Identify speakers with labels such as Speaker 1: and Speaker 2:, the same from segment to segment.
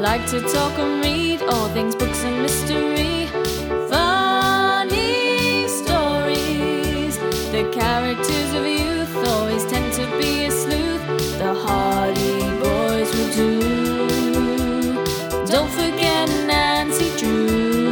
Speaker 1: like to talk and read all things books and mystery. Funny stories. The characters of youth always tend to be a sleuth. The Hardy Boys will do. Don't forget Nancy Drew.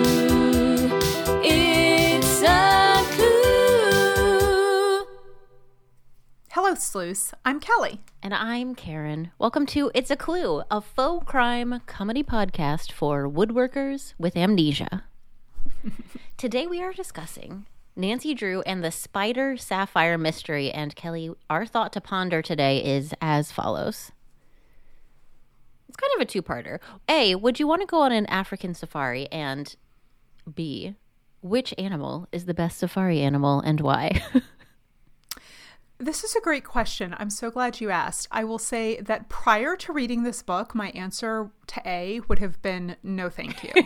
Speaker 1: It's a clue.
Speaker 2: Hello, sleuths. I'm Kelly.
Speaker 3: And I'm Karen. Welcome to It's a Clue, a faux crime comedy podcast for woodworkers with amnesia. Today we are discussing Nancy Drew and the Spider Sapphire mystery. And Kelly, our thought to ponder today is as follows. It's kind of a two-parter. A, would you want to go on an African safari? And B, which animal is the best safari animal and why?
Speaker 2: This is a great question. I'm so glad you asked. I will say that prior to reading this book, my answer to A would have been no thank you.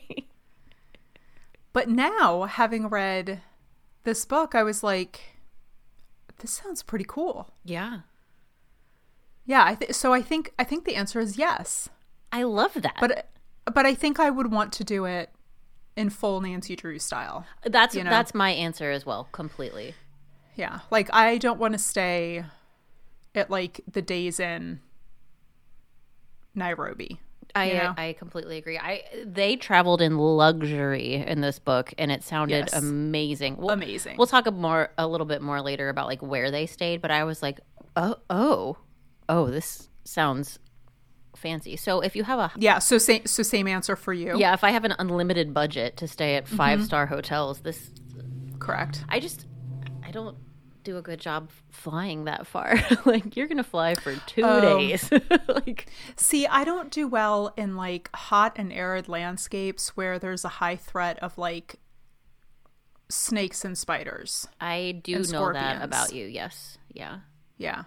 Speaker 2: But now, having read this book, I was like, this sounds pretty cool.
Speaker 3: Yeah.
Speaker 2: Yeah, I think the answer is yes.
Speaker 3: I love that.
Speaker 2: But I think I would want to do it in full Nancy Drew style.
Speaker 3: That's my answer as well, completely.
Speaker 2: Yeah, like I don't want to stay at like the Days Inn Nairobi.
Speaker 3: I completely agree. They traveled in luxury in this book, and it sounded amazing.
Speaker 2: Amazing.
Speaker 3: We'll talk a little bit more later about like where they stayed, but I was like, oh, this sounds fancy. So if you have
Speaker 2: so same answer for you.
Speaker 3: Yeah, if I have an unlimited budget to stay at 5-star hotels, this
Speaker 2: correct.
Speaker 3: I don't do a good job flying that far. Like, you're gonna fly for 2 days.
Speaker 2: See, I don't do well in like hot and arid landscapes where there's a high threat of like snakes and spiders.
Speaker 3: I do know
Speaker 2: scorpions.
Speaker 3: that about you. Yes. Yeah.
Speaker 2: Yeah.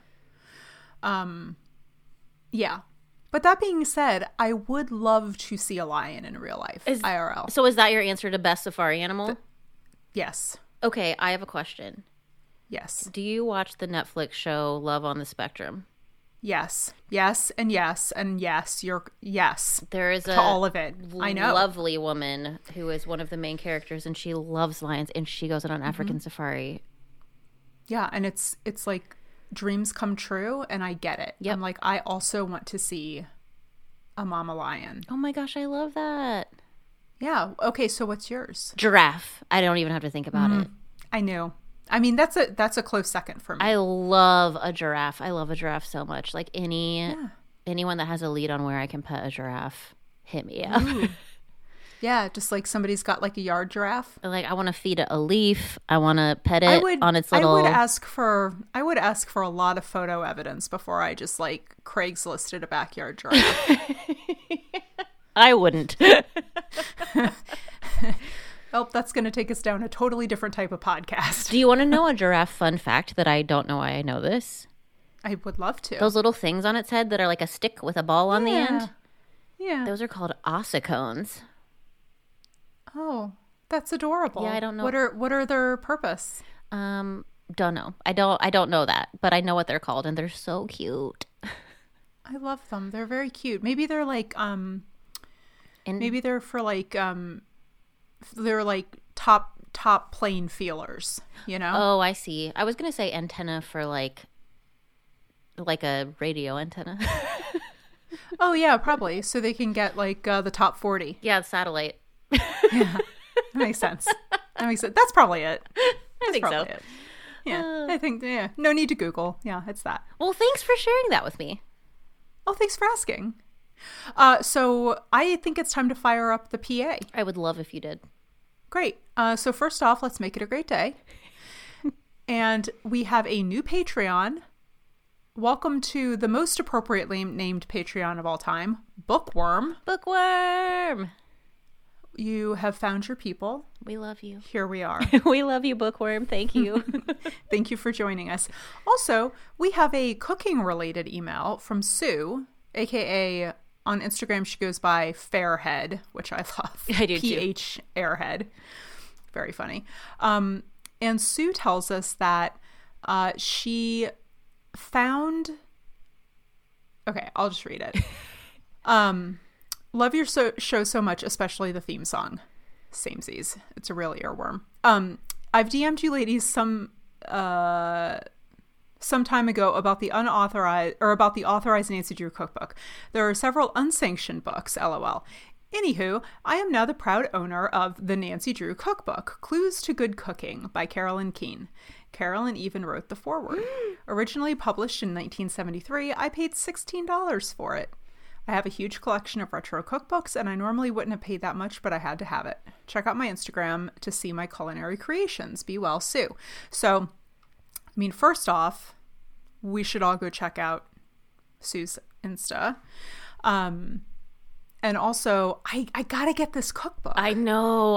Speaker 2: Yeah. But that being said, I would love to see a lion in real life, IRL.
Speaker 3: So is that your answer to best safari animal?
Speaker 2: Yes.
Speaker 3: Okay, I have a question.
Speaker 2: Yes.
Speaker 3: Do you watch the Netflix show Love on the Spectrum?
Speaker 2: Yes. Yes, and yes, and yes. Yes.
Speaker 3: There is
Speaker 2: to all of it. I know.
Speaker 3: Lovely woman who is one of the main characters, and she loves lions, and she goes on an African safari.
Speaker 2: Yeah, and it's like dreams come true, and I get it.
Speaker 3: Yep.
Speaker 2: I'm like, I also want to see a mama lion.
Speaker 3: Oh my gosh, I love that.
Speaker 2: Yeah. Okay, so what's yours?
Speaker 3: Giraffe. I don't even have to think about it.
Speaker 2: I knew. I mean, that's a close second for me.
Speaker 3: I love a giraffe. I love a giraffe so much. Like anyone that has a lead on where I can pet a giraffe, hit me up.
Speaker 2: Yeah, just like somebody's got like a yard giraffe.
Speaker 3: Like, I want to feed it a leaf. I want to pet it on its little.
Speaker 2: I would ask for a lot of photo evidence before I just like Craigslisted a backyard giraffe.
Speaker 3: I wouldn't.
Speaker 2: Oh, that's going to take us down a totally different type of podcast.
Speaker 3: Do you want to know a giraffe fun fact that I don't know why I know this?
Speaker 2: I would love to.
Speaker 3: Those little things on its head that are like a stick with a ball on the end?
Speaker 2: Yeah.
Speaker 3: Those are called ossicones.
Speaker 2: Oh, that's adorable.
Speaker 3: Yeah, I don't know.
Speaker 2: What are their purpose?
Speaker 3: Don't know. I don't know that, but I know what they're called, and they're so cute.
Speaker 2: I love them. They're very cute. Maybe they're like maybe they're for like they're like top plane feelers, you know?
Speaker 3: Oh, I see. I was gonna say antenna for like a radio antenna.
Speaker 2: Oh yeah, probably. So they can get like the top 40.
Speaker 3: Yeah, satellite.
Speaker 2: Yeah, that makes sense. That's probably it.
Speaker 3: I think so.
Speaker 2: It. Yeah, I think. Yeah, no need to Google. Yeah, it's that.
Speaker 3: Well, thanks for sharing that with me.
Speaker 2: Oh, thanks for asking. So I think it's time to fire up the PA.
Speaker 3: I would love if you did.
Speaker 2: Great. So first off, let's make it a great day. And we have a new Patreon. Welcome to the most appropriately named Patreon of all time, Bookworm.
Speaker 3: Bookworm.
Speaker 2: You have found your people.
Speaker 3: We love you.
Speaker 2: Here we are.
Speaker 3: We love you, Bookworm. Thank you.
Speaker 2: Thank you for joining us. Also, we have a cooking-related email from Sue, a.k.a. on Instagram, she goes by Fairhead, which I love.
Speaker 3: I do
Speaker 2: PH Airhead. Very funny. And Sue tells us that she found... Okay, I'll just read it. Love your show so much, especially the theme song. Samesies. It's a real earworm. I've DM'd you ladies some time ago about the authorized Nancy Drew cookbook. There are several unsanctioned books, LOL. Anywho, I am now the proud owner of the Nancy Drew cookbook, Clues to Good Cooking by Carolyn Keene. Carolyn even wrote the foreword. Originally published in 1973, I paid $16 for it. I have a huge collection of retro cookbooks, and I normally wouldn't have paid that much, but I had to have it. Check out my Instagram to see my culinary creations. Be well, Sue. So, I mean, first off, we should all go check out Sue's Insta. And also, I gotta get this cookbook.
Speaker 3: I know.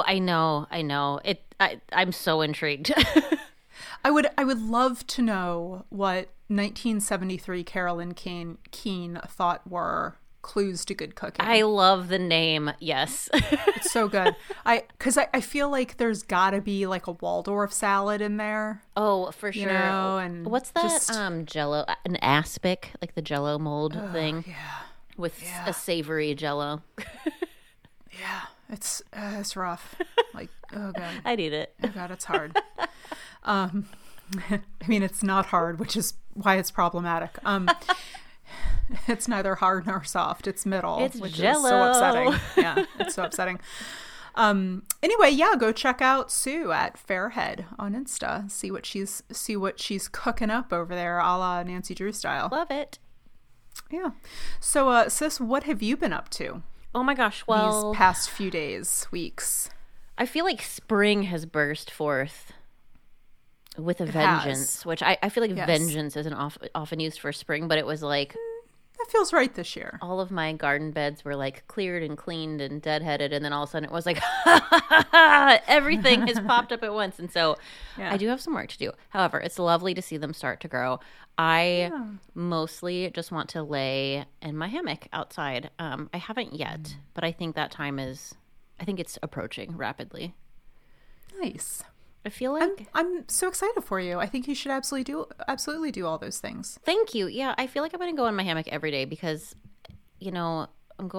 Speaker 3: I'm so intrigued.
Speaker 2: I would love to know what 1973 Carolyn Keene thought were clues to good cooking.
Speaker 3: I love the name. Yes.
Speaker 2: It's so good. Because I feel like there's gotta be like a Waldorf salad in there.
Speaker 3: Oh, for sure.
Speaker 2: You know, and
Speaker 3: what's that? Jello, an aspic, like the Jello mold thing.
Speaker 2: Yeah.
Speaker 3: With a savory Jello.
Speaker 2: Yeah, it's rough. Like, oh god,
Speaker 3: I need it.
Speaker 2: Oh god, it's hard. I mean, it's not hard, which is why it's problematic. It's neither hard nor soft. It's middle.
Speaker 3: It's
Speaker 2: which
Speaker 3: Jello.
Speaker 2: is so upsetting. Yeah, it's so upsetting. Anyway, yeah, go check out Sue at Fairhead on Insta. See what she's cooking up over there, a la Nancy Drew style.
Speaker 3: Love it.
Speaker 2: Yeah. So, sis, what have you been up to?
Speaker 3: Oh my gosh, well,
Speaker 2: these past few days, weeks.
Speaker 3: I feel like spring has burst forth with a vengeance, which I feel like vengeance isn't often used for spring, but it was like...
Speaker 2: That feels right this year.
Speaker 3: All of my garden beds were like cleared and cleaned and deadheaded, and then all of a sudden it was like, everything has popped up at once. And so I do have some work to do. However, it's lovely to see them start to grow. I mostly just want to lay in my hammock outside. I haven't yet, but I think that time I think it's approaching rapidly.
Speaker 2: Nice.
Speaker 3: I feel like
Speaker 2: I'm so excited for you. I think you should absolutely do all those things.
Speaker 3: Thank you. Yeah, I feel like I'm going to go in my hammock every day because, I'm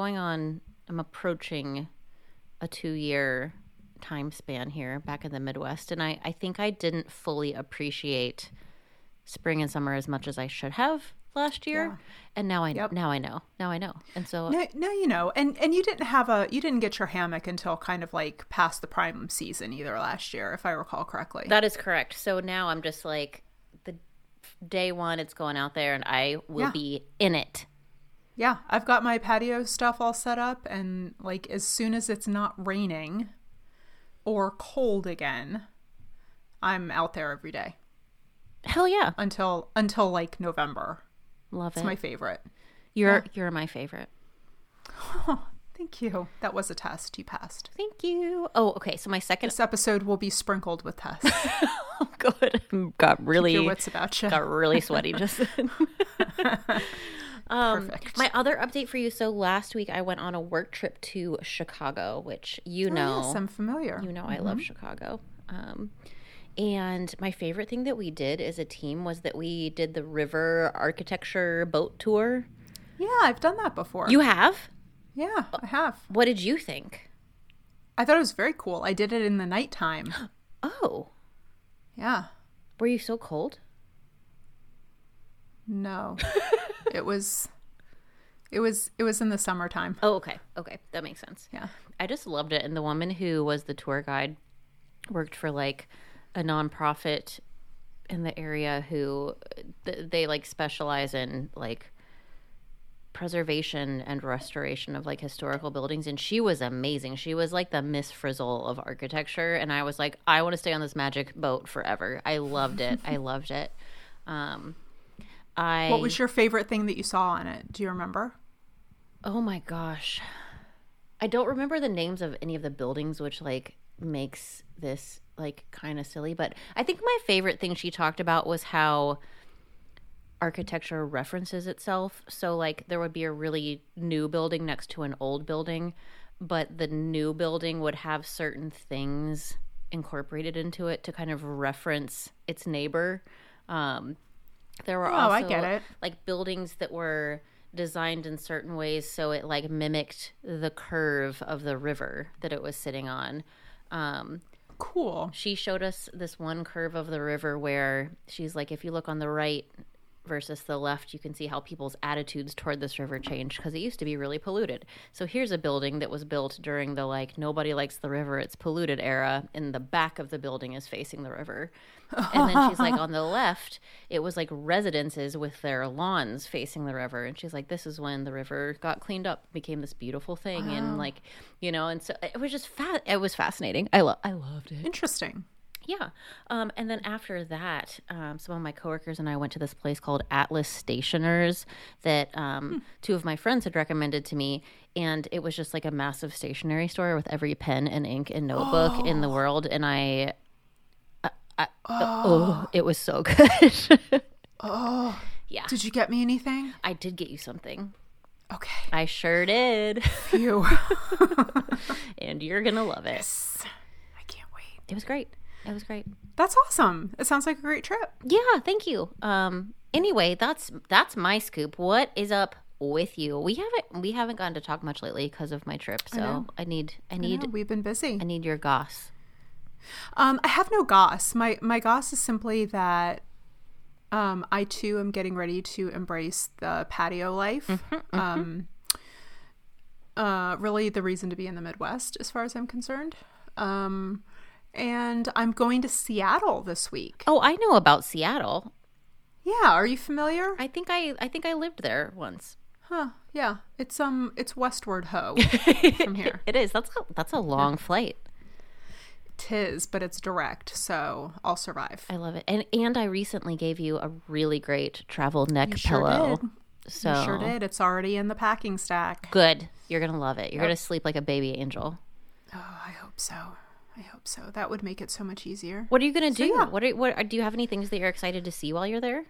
Speaker 3: approaching a 2-year time span here back in the Midwest, and I think I didn't fully appreciate spring and summer as much as I should have last year, and now I know. And so
Speaker 2: now you know. And you didn't get your hammock until kind of like past the prime season either last year, if I recall correctly.
Speaker 3: That is correct. So now I'm just like, the day one, it's going out there, and I will be in it.
Speaker 2: Yeah, I've got my patio stuff all set up, and like as soon as it's not raining or cold again, I'm out there every day.
Speaker 3: Hell yeah.
Speaker 2: Until like November.
Speaker 3: Love it.
Speaker 2: It's my favorite.
Speaker 3: You're my favorite.
Speaker 2: Oh, thank you. That was a test. You passed.
Speaker 3: Thank you. Oh, okay. So my second...
Speaker 2: This episode will be sprinkled with tests.
Speaker 3: Oh, good. Got really...
Speaker 2: Keep your wits about you.
Speaker 3: Got really sweaty just then.
Speaker 2: Perfect.
Speaker 3: My other update for you. So last week I went on a work trip to Chicago, which know.
Speaker 2: Yes, I'm familiar.
Speaker 3: I love Chicago. And my favorite thing that we did as a team was that we did the river architecture boat tour.
Speaker 2: Yeah, I've done that before.
Speaker 3: You have?
Speaker 2: Yeah, I have.
Speaker 3: What did you think?
Speaker 2: I thought it was very cool. I did it in the nighttime.
Speaker 3: Oh.
Speaker 2: Yeah.
Speaker 3: Were you so cold?
Speaker 2: No. It was in the summertime.
Speaker 3: Oh, okay. Okay. That makes sense.
Speaker 2: Yeah.
Speaker 3: I just loved it. And the woman who was the tour guide worked for like a nonprofit in the area who they like specialize in like preservation and restoration of like historical buildings, and she was amazing. She was like the Miss Frizzle of architecture, and I was like, I want to stay on this magic boat forever. I loved it. I loved it.
Speaker 2: What was your favorite thing that you saw on it? Do you remember?
Speaker 3: Oh my gosh, I don't remember the names of any of the buildings, which like makes this like kind of silly, but I think my favorite thing she talked about was how architecture references itself. So like there would be a really new building next to an old building, but the new building would have certain things incorporated into it to kind of reference its neighbor. There were also
Speaker 2: I get it.
Speaker 3: like buildings that were designed in certain ways so it like mimicked the curve of the river that it was sitting on.
Speaker 2: Cool.
Speaker 3: She showed us this one curve of the river where she's like, if you look on the right versus the left, you can see how people's attitudes toward this river changed because it used to be really polluted. So here's a building that was built during the like nobody likes the river, it's polluted era, and the back of the building is facing the river. And then she's like, on the left, it was like residences with their lawns facing the river. And she's like, this is when the river got cleaned up, became this beautiful thing. And like, you know, and so it was just it was fascinating. I loved it.
Speaker 2: Interesting.
Speaker 3: Yeah. And then after that, some of my coworkers and I went to this place called Atlas Stationers that two of my friends had recommended to me. And it was just like a massive stationery store with every pen and ink and notebook in the world. And it was so good. Yeah.
Speaker 2: Did you get me anything?
Speaker 3: I did get you something.
Speaker 2: Okay.
Speaker 3: I sure did.
Speaker 2: Phew.
Speaker 3: And you're going to love it.
Speaker 2: Yes. I can't wait.
Speaker 3: It was great. It was great.
Speaker 2: That's awesome. It sounds like a great trip.
Speaker 3: Yeah, thank you. Anyway, that's my scoop. What is up with you? We haven't gotten to talk much lately because of my trip. So I need
Speaker 2: We've been busy.
Speaker 3: I need your goss.
Speaker 2: I have no goss. My goss is simply that I too am getting ready to embrace the patio life. Really the reason to be in the Midwest as far as I'm concerned. And I'm going to Seattle this week.
Speaker 3: Oh, I know about Seattle.
Speaker 2: Yeah, are you familiar?
Speaker 3: I think I lived there once.
Speaker 2: Huh. Yeah. It's westward ho from here.
Speaker 3: It is. That's a long flight.
Speaker 2: Tis, but it's direct, so I'll survive.
Speaker 3: I love it. And I recently gave you a really great travel neck
Speaker 2: You sure
Speaker 3: pillow.
Speaker 2: did.
Speaker 3: So
Speaker 2: You sure did. It's already in the packing stack.
Speaker 3: Good. You're gonna love it. You're gonna sleep like a baby angel.
Speaker 2: Oh, I hope so. That would make it so much easier.
Speaker 3: What are you gonna do?
Speaker 2: yeah.
Speaker 3: Do you have any things that you're excited to see while you're there?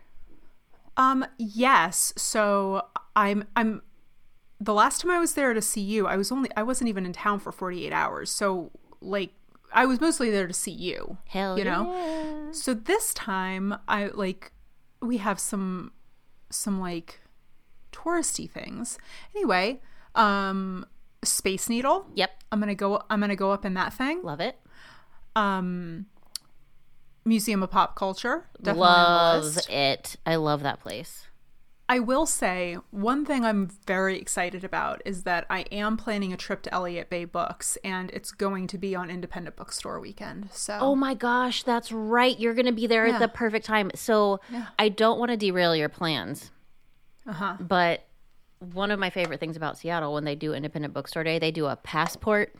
Speaker 2: Yes. So I'm the last time I was there to see you, I wasn't even in town for 48 hours. So like I was mostly there to see you.
Speaker 3: Hell
Speaker 2: you know?
Speaker 3: yeah.
Speaker 2: So this time we have some like touristy things. Anyway, Space Needle.
Speaker 3: Yep.
Speaker 2: I'm gonna go up in that thing.
Speaker 3: Love it.
Speaker 2: Museum of Pop Culture. Definitely on the
Speaker 3: Love
Speaker 2: list.
Speaker 3: it. I love that place.
Speaker 2: I will say one thing I'm very excited about is that I am planning a trip to Elliott Bay Books, and it's going to be on Independent Bookstore weekend. So
Speaker 3: Oh my gosh, that's right. You're going to be there at
Speaker 2: Yeah.
Speaker 3: the perfect time. So I don't want to derail your plans. But one of my favorite things about Seattle, when they do Independent Bookstore Day, they do a passport.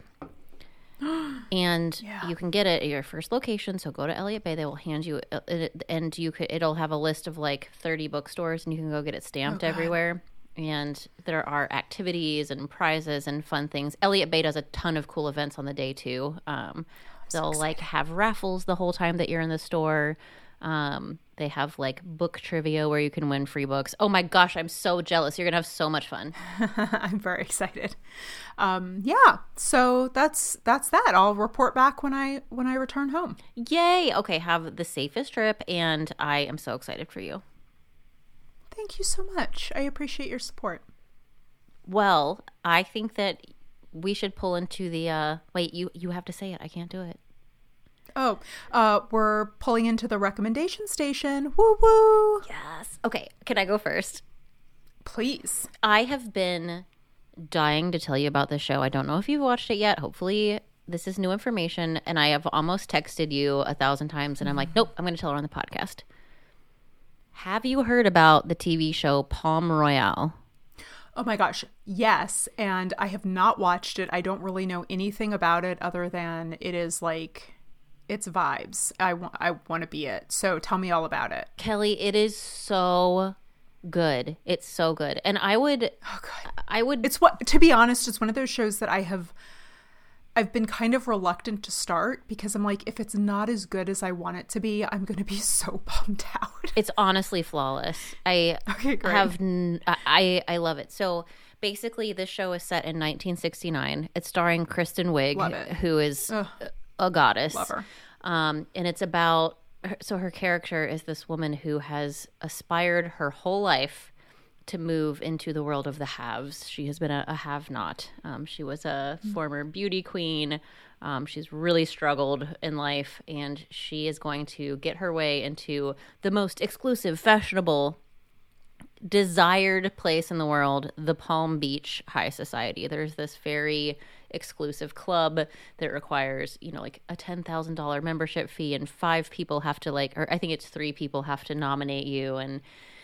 Speaker 3: And you can get it at your first location. So go to Elliott Bay. They will hand you, and it'll have a list of like 30 bookstores, and you can go get it stamped everywhere. And there are activities and prizes and fun things. Elliott Bay does a ton of cool events on the day too. They'll like have raffles the whole time that you're in the store. They have like book trivia where you can win free books. Oh my gosh, I'm so jealous. You're gonna have so much fun.
Speaker 2: I'm very excited. Yeah. So that's that. I'll report back when I return home.
Speaker 3: Yay. Okay, have the safest trip, and I am so excited for you.
Speaker 2: Thank you so much. I appreciate your support.
Speaker 3: Well, I think that we should pull into the wait, you have to say it. I can't do it.
Speaker 2: Oh, we're pulling into the recommendation station. Woo woo.
Speaker 3: Yes. Okay, can I go first?
Speaker 2: Please.
Speaker 3: I have been dying to tell you about this show. I don't know if you've watched it yet. Hopefully this is new information, and I have almost texted you 1,000 times, and I'm like, nope, I'm going to tell her on the podcast. Have you heard about the TV show Palm Royale?
Speaker 2: Oh my gosh. Yes. And I have not watched it. I don't really know anything about it other than it is like, it's vibes. I want to be it. So tell me all about it.
Speaker 3: Kelly, it is so good. It's so good. And I would
Speaker 2: It's to be honest, it's one of those shows that I've been kind of reluctant to start because I'm like, if it's not as good as I want it to be, I'm going to be so bummed out.
Speaker 3: It's honestly flawless. I love it. So basically this show is set in 1969. It's starring Kristen Wiig, who is a goddess.
Speaker 2: Love her.
Speaker 3: And it's about, so her character is this woman who has aspired her whole life to move into the world of the haves. She has been a have-not. She was a former beauty queen. She's really struggled in life, and she is going to get her way into the most exclusive, fashionable, desired place in the world, the Palm Beach High Society. There's this very exclusive club that requires, like a $10,000 membership fee, and 5 people have to or I think it's 3 people have to nominate you. And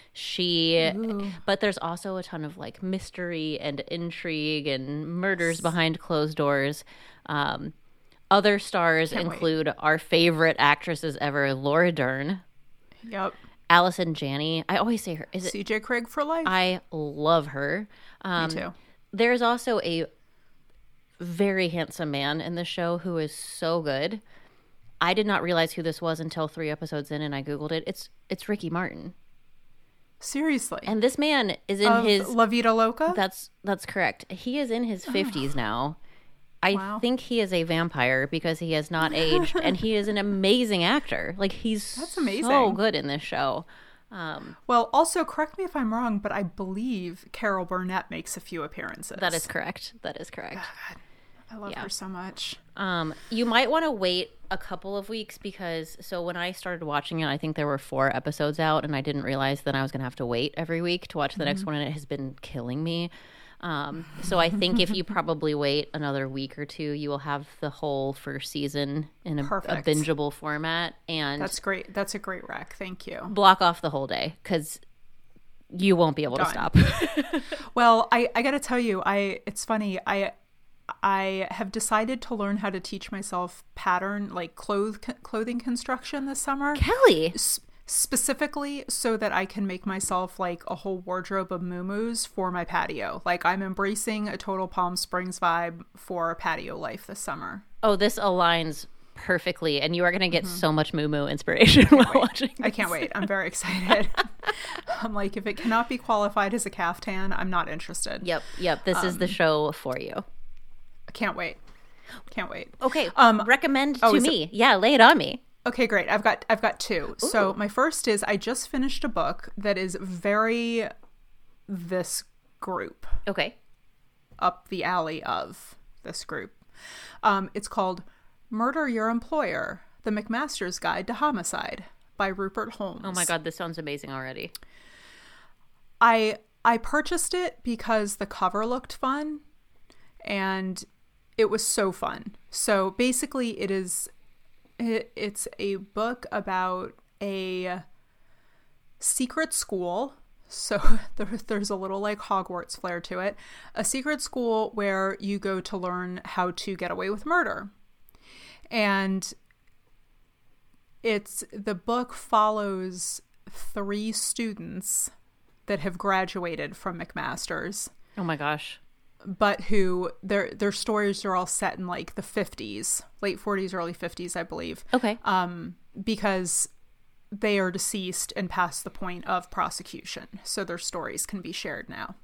Speaker 3: but there's also a ton of mystery and intrigue and murders behind closed doors. Other stars include our favorite actresses ever, Laura Dern.
Speaker 2: Yep.
Speaker 3: Allison Janney. I always say her. Is it
Speaker 2: CJ Craig for life?
Speaker 3: I love her.
Speaker 2: Me too.
Speaker 3: There's also a very handsome man in the show who is so good. I did not realize who this was until 3 episodes in, and I Googled it. It's Ricky Martin.
Speaker 2: Seriously.
Speaker 3: And this man is in his
Speaker 2: La Vida Loca?
Speaker 3: That's correct. He is in his 50s now. I think he is a vampire because he has not aged, and he is an amazing actor. That's
Speaker 2: amazing.
Speaker 3: So good in this show.
Speaker 2: Well, also, correct me if I'm wrong, but I believe Carol Burnett makes a few appearances.
Speaker 3: That is correct. God,
Speaker 2: I love her so much.
Speaker 3: You might want to wait a couple of weeks because when I started watching it, I think there were 4 episodes out, and I didn't realize that I was going to have to wait every week to watch the next one, and it has been killing me. So I think if you probably wait another week or 2, you will have the whole first season in a bingeable format. And
Speaker 2: that's great. That's a great rec. Thank you.
Speaker 3: Block off the whole day because you won't be able to stop.
Speaker 2: Well, I got to tell you, it's funny. I have decided to learn how to teach myself pattern, clothing construction this summer.
Speaker 3: Kelly!
Speaker 2: Specifically so that I can make myself a whole wardrobe of muumuus for my patio. I'm embracing a total Palm Springs vibe for patio life this summer.
Speaker 3: Oh, this aligns perfectly, and you are going to get so much muumuu inspiration while watching this.
Speaker 2: I can't wait. I'm very excited. I'm if it cannot be qualified as a caftan, I'm not interested.
Speaker 3: Yep. This is the show for you.
Speaker 2: I can't wait.
Speaker 3: Okay. Recommend to me. Yeah, lay it on me.
Speaker 2: Okay, great. I've got 2. Ooh. So my first is I just finished a book that is very this group.
Speaker 3: Okay.
Speaker 2: Up the alley of this group. It's called Murder Your Employer: The McMaster's Guide to Homicide by Rupert Holmes.
Speaker 3: Oh my God, this sounds amazing already.
Speaker 2: I purchased it because the cover looked fun and it was so fun. So basically it's a book about a secret school. So there's a little Hogwarts flair to it. A secret school where you go to learn how to get away with murder. And the book follows 3 students that have graduated from McMaster's.
Speaker 3: Oh my gosh.
Speaker 2: But who their stories are all set in the 50s, late 40s, early 50s, I believe.
Speaker 3: Okay.
Speaker 2: Because they are deceased and past the point of prosecution, so their stories can be shared now.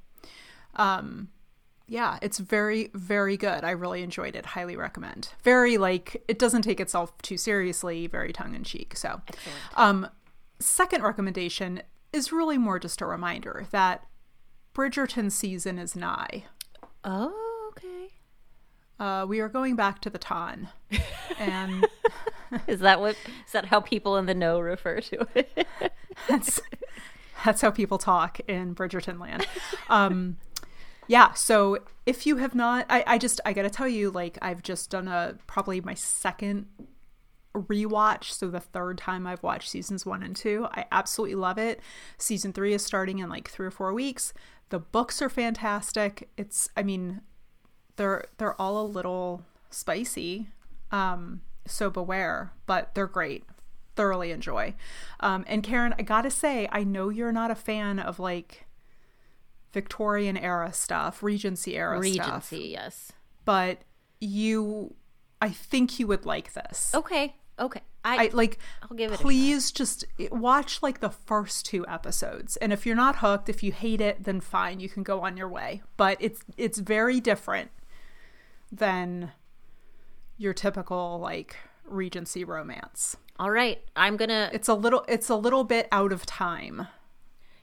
Speaker 2: Yeah, it's very, very good. I really enjoyed it. Highly recommend. Very it doesn't take itself too seriously. Very tongue in cheek. So, excellent. Second recommendation is really more just a reminder that Bridgerton season is nigh.
Speaker 3: Oh, okay.
Speaker 2: We are going back to the Ton, and
Speaker 3: is that how people in the know refer to it?
Speaker 2: that's how people talk in Bridgerton land. Yeah. So if you have not, I got to tell you, I've just done probably my second rewatch. So the 3rd time I've watched seasons 1 and 2. I absolutely love it. Season 3 is starting in 3 or 4 weeks. The books are fantastic. They're all a little spicy, so beware, but they're great. Thoroughly enjoy. And Karen, I gotta say, I know you're not a fan of Victorian era stuff, Regency era stuff.
Speaker 3: Regency, yes.
Speaker 2: But I think you would like this.
Speaker 3: Okay. I'll give it
Speaker 2: please a shot. Just watch the first 2 episodes, and if you're not hooked, if you hate it, then fine, you can go on your way. But it's very different than your typical Regency romance.
Speaker 3: All right, I'm gonna.
Speaker 2: It's a little bit out of time.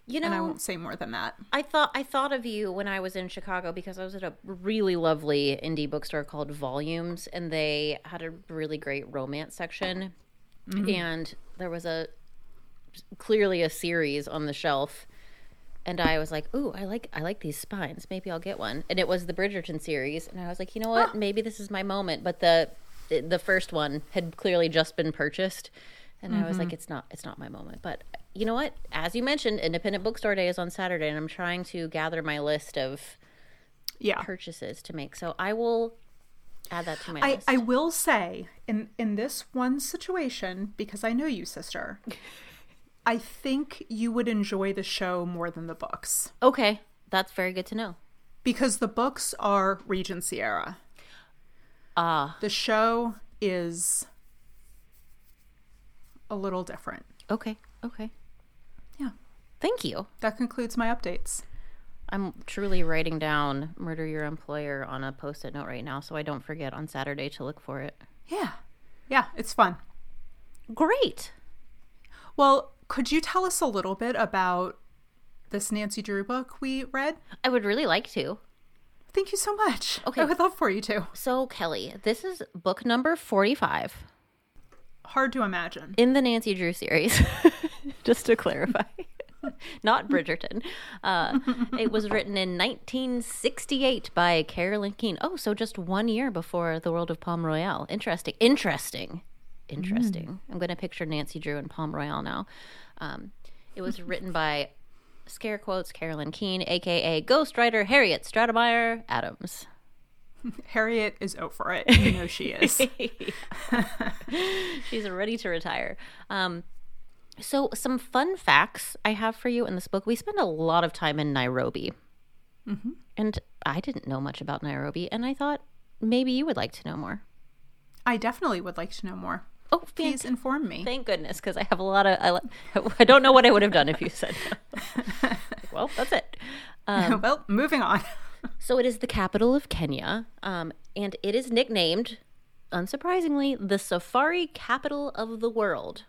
Speaker 3: You know,
Speaker 2: and I won't say more than that.
Speaker 3: I thought of you when I was in Chicago because I was at a really lovely indie bookstore called Volumes, and they had a really great romance section. And there was clearly a series on the shelf, and I was like, "Ooh, I like these spines. Maybe I'll get one." And it was the Bridgerton series, and I was like, "You know what? Maybe this is my moment." But the first one had clearly just been purchased, and I was like, "It's not my moment." But you know what? As you mentioned, Independent Bookstore Day is on Saturday, and I'm trying to gather my list of purchases to make. So I will add that to my list.
Speaker 2: I will say, in this one situation, because I know you, sister, I think you would enjoy the show more than the books.
Speaker 3: Okay, that's very good to know.
Speaker 2: Because the books are Regency era. The show is a little different.
Speaker 3: Okay.
Speaker 2: Yeah.
Speaker 3: Thank you.
Speaker 2: That concludes my updates.
Speaker 3: I'm truly writing down Murder Your Employer on a Post-it note right now so I don't forget on Saturday to look for it.
Speaker 2: Yeah. Yeah, it's fun.
Speaker 3: Great.
Speaker 2: Well, could you tell us a little bit about this Nancy Drew book we read?
Speaker 3: I would really like to.
Speaker 2: Thank you so much.
Speaker 3: Okay.
Speaker 2: I would love for you to.
Speaker 3: So, Kelly, this is book number 45
Speaker 2: Hard to imagine.
Speaker 3: in the Nancy Drew series, just to clarify. Not Bridgerton. It was written in 1968 by Carolyn Keene. Oh, so just 1 year before The World of Palm Royale. Interesting. I'm going to picture Nancy Drew in Palm Royale now. It was written by, scare quotes, Carolyn Keene, a.k.a. ghostwriter Harriet Stratemeyer Adams.
Speaker 2: Harriet is over it. You know she is.
Speaker 3: She's ready to retire. So some fun facts I have for you in this book. We spend a lot of time in Nairobi. And I didn't know much about Nairobi, and I thought maybe you would like to know more.
Speaker 2: I definitely would like to know more.
Speaker 3: Oh,
Speaker 2: Please inform me.
Speaker 3: Thank goodness, because I have a lot of... I don't know what I would have done if you said no. Well, that's it.
Speaker 2: Well, moving on.
Speaker 3: So it is the capital of Kenya, and it is nicknamed, unsurprisingly, the safari capital of the world.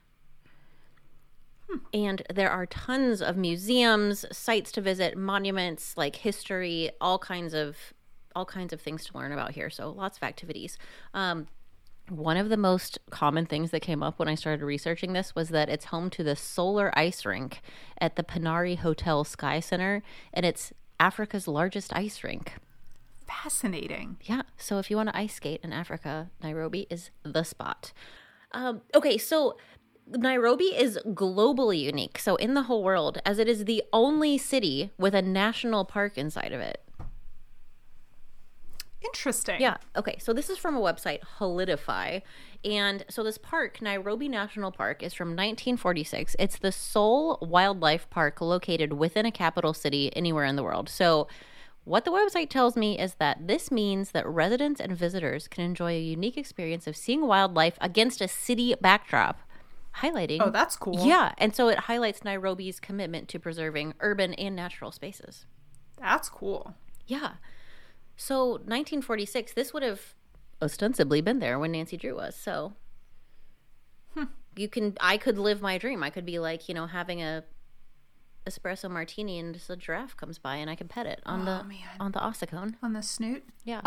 Speaker 3: And there are tons of museums, sites to visit, monuments, like history, all kinds of things to learn about here. So lots of activities. One of the most common things that came up when I started researching this was that it's home to the Solar Ice Rink at the Panari Hotel Sky Center, and it's Africa's largest ice rink.
Speaker 2: Fascinating.
Speaker 3: Yeah. So if you want to ice skate in Africa, Nairobi is the spot. Okay, so Nairobi is globally unique. So in the whole world, as it is the only city with a national park inside of it.
Speaker 2: Interesting.
Speaker 3: Yeah. Okay. So this is from a website, Holidify. And so this park, Nairobi National Park, is from 1946. It's the sole wildlife park located within a capital city anywhere in the world. So what the website tells me is that this means that residents and visitors can enjoy a unique experience of seeing wildlife against a city backdrop, highlighting...
Speaker 2: Oh, that's cool.
Speaker 3: Yeah. And so it highlights Nairobi's commitment to preserving urban and natural spaces.
Speaker 2: That's cool.
Speaker 3: Yeah. So 1946, this would have ostensibly been there when Nancy Drew was. So I could live my dream. I could be like, having a espresso martini and just a giraffe comes by and I can pet it on the ossicone.
Speaker 2: On the snoot?
Speaker 3: Yeah.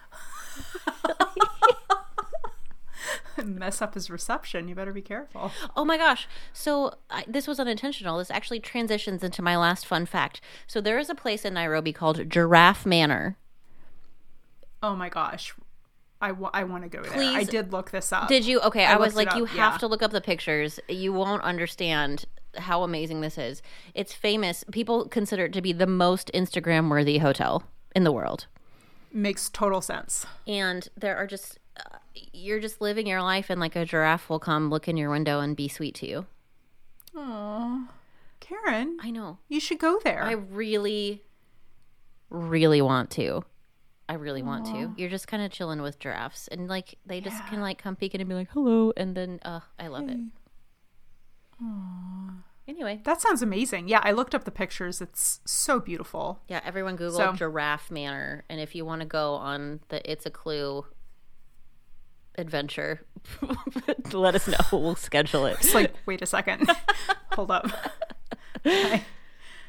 Speaker 2: Mess up his reception. You better be careful.
Speaker 3: Oh my gosh. So this was unintentional. This actually transitions into my last fun fact. So there is a place in Nairobi called Giraffe Manor.
Speaker 2: Oh my gosh. I want to go there.
Speaker 3: Please.
Speaker 2: I did look this up.
Speaker 3: Did you? Okay. I was like, you have
Speaker 2: yeah.
Speaker 3: to look up the pictures. You won't understand how amazing this is. It's famous. People consider it to be the most Instagram worthy hotel in the world.
Speaker 2: Makes total sense.
Speaker 3: And there are just, you're just living your life and like a giraffe will come look in your window and be sweet to you.
Speaker 2: Aww. Karen.
Speaker 3: I know.
Speaker 2: You should go there.
Speaker 3: I really, really want to. I really want to. You're just kind of chilling with giraffes, and like they just can like come peek in and be like hello, and then I love it.
Speaker 2: Aww.
Speaker 3: Anyway,
Speaker 2: that sounds amazing. Yeah, I looked up the pictures. It's so beautiful.
Speaker 3: Yeah, everyone Google Giraffe Manor, and if you want to go on the It's a Clue adventure, let us know. We'll schedule it.
Speaker 2: It's like, wait a second, hold up.